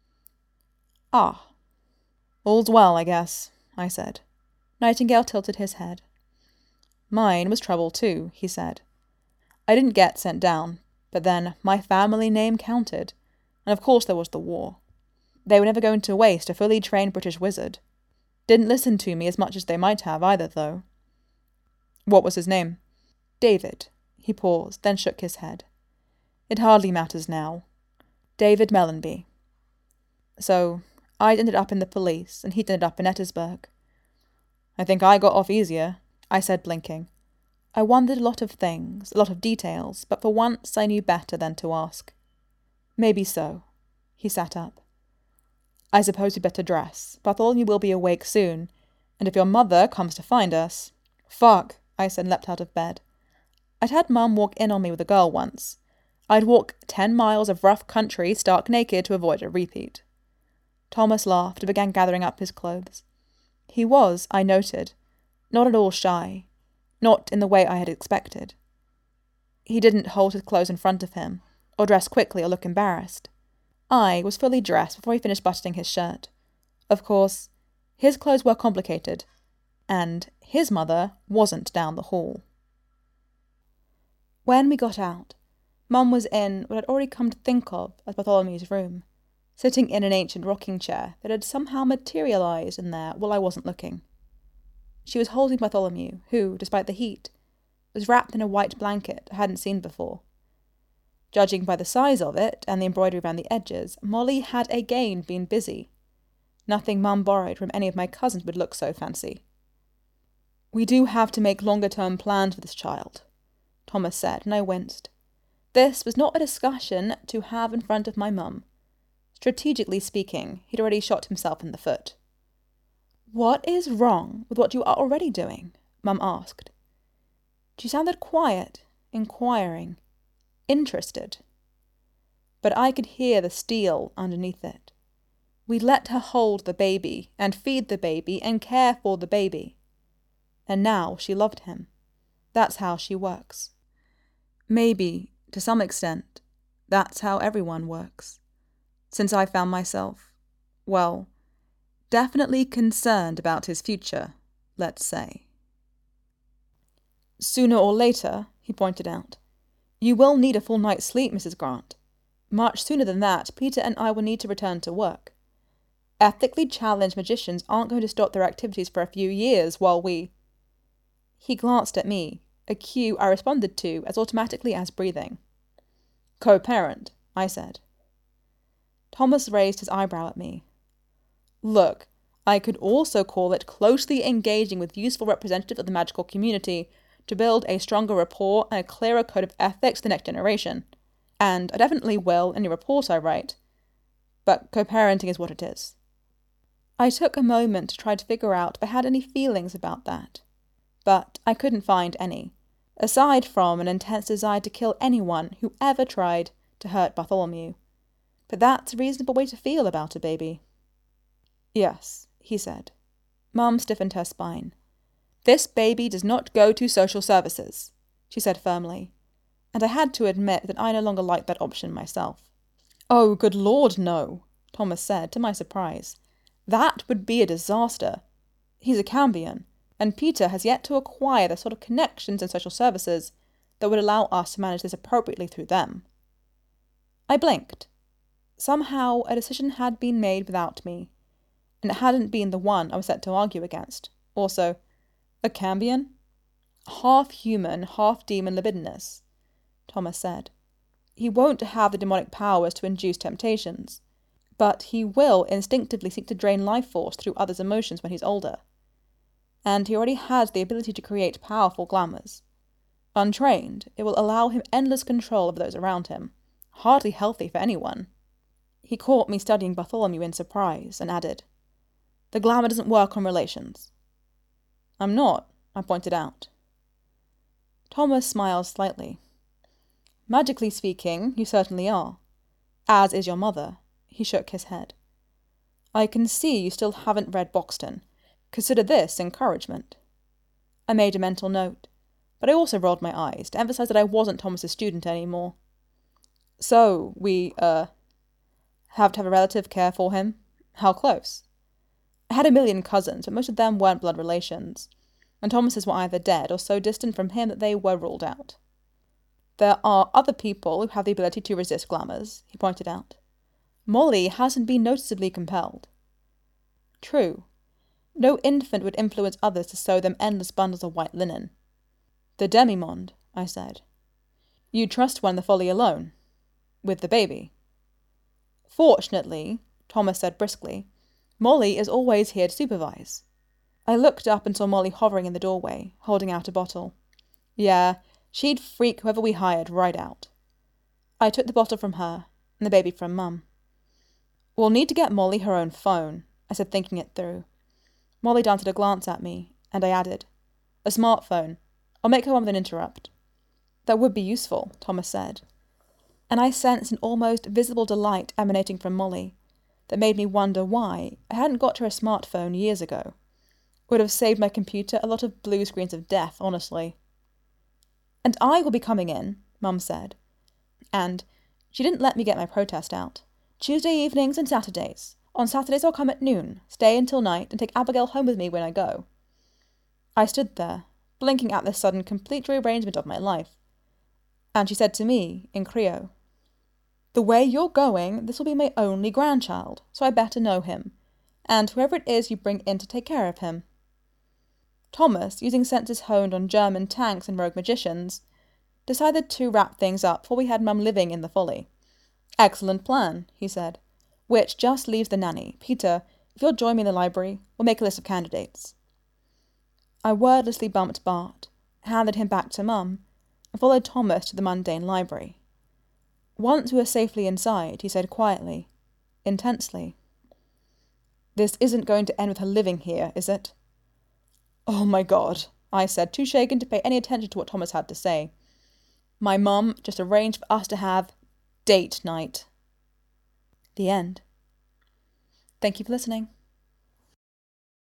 Ah. All's well, I guess, I said. Nightingale tilted his head. Mine was trouble too, he said. I didn't get sent down, but then my family name counted, and of course there was the war. They were never going to waste a fully trained British wizard. Didn't listen to me as much as they might have either, though. What was his name? David. He paused, then shook his head. It hardly matters now. David Mellenby. So, I'd ended up in the police, and he'd ended up in Ettersburg. I think I got off easier, I said, blinking. I wondered a lot of things, a lot of details, but for once I knew better than to ask. Maybe so. He sat up. I suppose we'd better dress. Bartholomew will be awake soon, and if your mother comes to find us... Fuck, I said and leapt out of bed. I'd had Mum walk in on me with a girl once. I'd walk 10 miles of rough country stark naked to avoid a repeat. Thomas laughed and began gathering up his clothes. He was, I noted, not at all shy, not in the way I had expected. He didn't hold his clothes in front of him, or dress quickly or look embarrassed. I was fully dressed before he finished buttoning his shirt. Of course, his clothes were complicated, and his mother wasn't down the hall. When we got out, Mum was in what I'd already come to think of as Bartholomew's room, sitting in an ancient rocking chair that had somehow materialised in there while I wasn't looking. She was holding Bartholomew, who, despite the heat, was wrapped in a white blanket I hadn't seen before. Judging by the size of it and the embroidery around the edges, Molly had again been busy. Nothing Mum borrowed from any of my cousins would look so fancy. "We do have to make longer-term plans for this child," Thomas said, and I winced. This was not a discussion to have in front of my mum. Strategically speaking, he'd already shot himself in the foot. "What is wrong with what you are already doing?" Mum asked. She sounded quiet, inquiring, interested. But I could hear the steel underneath it. We'd let her hold the baby, and feed the baby, and care for the baby. And now she loved him. That's how she works. Maybe, to some extent, that's how everyone works. Since I found myself, well, definitely concerned about his future, let's say. "Sooner or later," he pointed out, "you will need a full night's sleep, Mrs. Grant. Much sooner than that, Peter and I will need to return to work. Ethically challenged magicians aren't going to stop their activities for a few years while we—" He glanced at me, a cue I responded to as automatically as breathing. "Co-parent," I said. Thomas raised his eyebrow at me. "Look, I could also call it closely engaging with useful representatives of the magical community to build a stronger rapport and a clearer code of ethics for the next generation. And I definitely will in any report I write. But co-parenting is what it is." I took a moment to try to figure out if I had any feelings about that. But I couldn't find any, aside from an intense desire to kill anyone who ever tried to hurt Bartholomew. But that's a reasonable way to feel about a baby. "Yes," he said. Mum stiffened her spine. "This baby does not go to social services," she said firmly, and I had to admit that I no longer liked that option myself. "Oh, good Lord, no," Thomas said, to my surprise. "That would be a disaster. He's a Cambion, and Peter has yet to acquire the sort of connections in social services that would allow us to manage this appropriately through them." I blinked. Somehow a decision had been made without me, and it hadn't been the one I was set to argue against. Also, a Cambion? "Half human, half demon libidinous," Thomas said. "He won't have the demonic powers to induce temptations, but he will instinctively seek to drain life force through others' emotions when he's older. And he already has the ability to create powerful glamours. Untrained, it will allow him endless control over those around him. Hardly healthy for anyone." He caught me studying Bartholomew in surprise, and added, "The glamour doesn't work on relations." "I'm not," I pointed out. Thomas smiled slightly. "Magically speaking, you certainly are. As is your mother." He shook his head. "I can see you still haven't read Boxton. Consider this encouragement." I made a mental note, but I also rolled my eyes to emphasize that I wasn't Thomas's student anymore. "So, we, have to have a relative care for him? How close?" I had a million cousins, but most of them weren't blood relations, and Thomas's were either dead or so distant from him that they were ruled out. "There are other people who have the ability to resist glamours," he pointed out. "Molly hasn't been noticeably compelled." True. No infant would influence others to sew them endless bundles of white linen. "The demimonde," I said. "You trust one in the folly alone? With the baby?" "Fortunately," Thomas said briskly, "Molly is always here to supervise." I looked up and saw Molly hovering in the doorway, holding out a bottle. Yeah, she'd freak whoever we hired right out. I took the bottle from her, and the baby from Mum. "We'll need to get Molly her own phone," I said, thinking it through. Molly darted a glance at me, and I added, "A smartphone. I'll make her one with an interrupt." That would be useful, Thomas said, and I sensed an almost visible delight emanating from Molly that made me wonder why I hadn't got her a smartphone years ago. Would have saved my computer a lot of blue screens of death, honestly. And I will be coming in, Mum said. And she didn't let me get my protest out. Tuesday evenings and Saturdays. On Saturdays I'll come at noon, stay until night, and take Abigail home with me when I go. I stood there, blinking at this sudden complete rearrangement of my life. And she said to me, in Creole, "The way you're going, this will be my only grandchild, so I better know him, and whoever it is you bring in to take care of him." Thomas, using senses honed on German tanks and rogue magicians, decided to wrap things up before we had Mum living in the Folly. "Excellent plan," he said, "which just leaves the nanny. Peter, if you'll join me in the library, we'll make a list of candidates." I wordlessly bumped Bart, handed him back to Mum, and followed Thomas to the mundane library. Once we were safely inside, he said quietly, intensely, "This isn't going to end with her living here, is it?" "Oh my God," I said, too shaken to pay any attention to what Thomas had to say. "My mum just arranged for us to have date night." The end. Thank you for listening.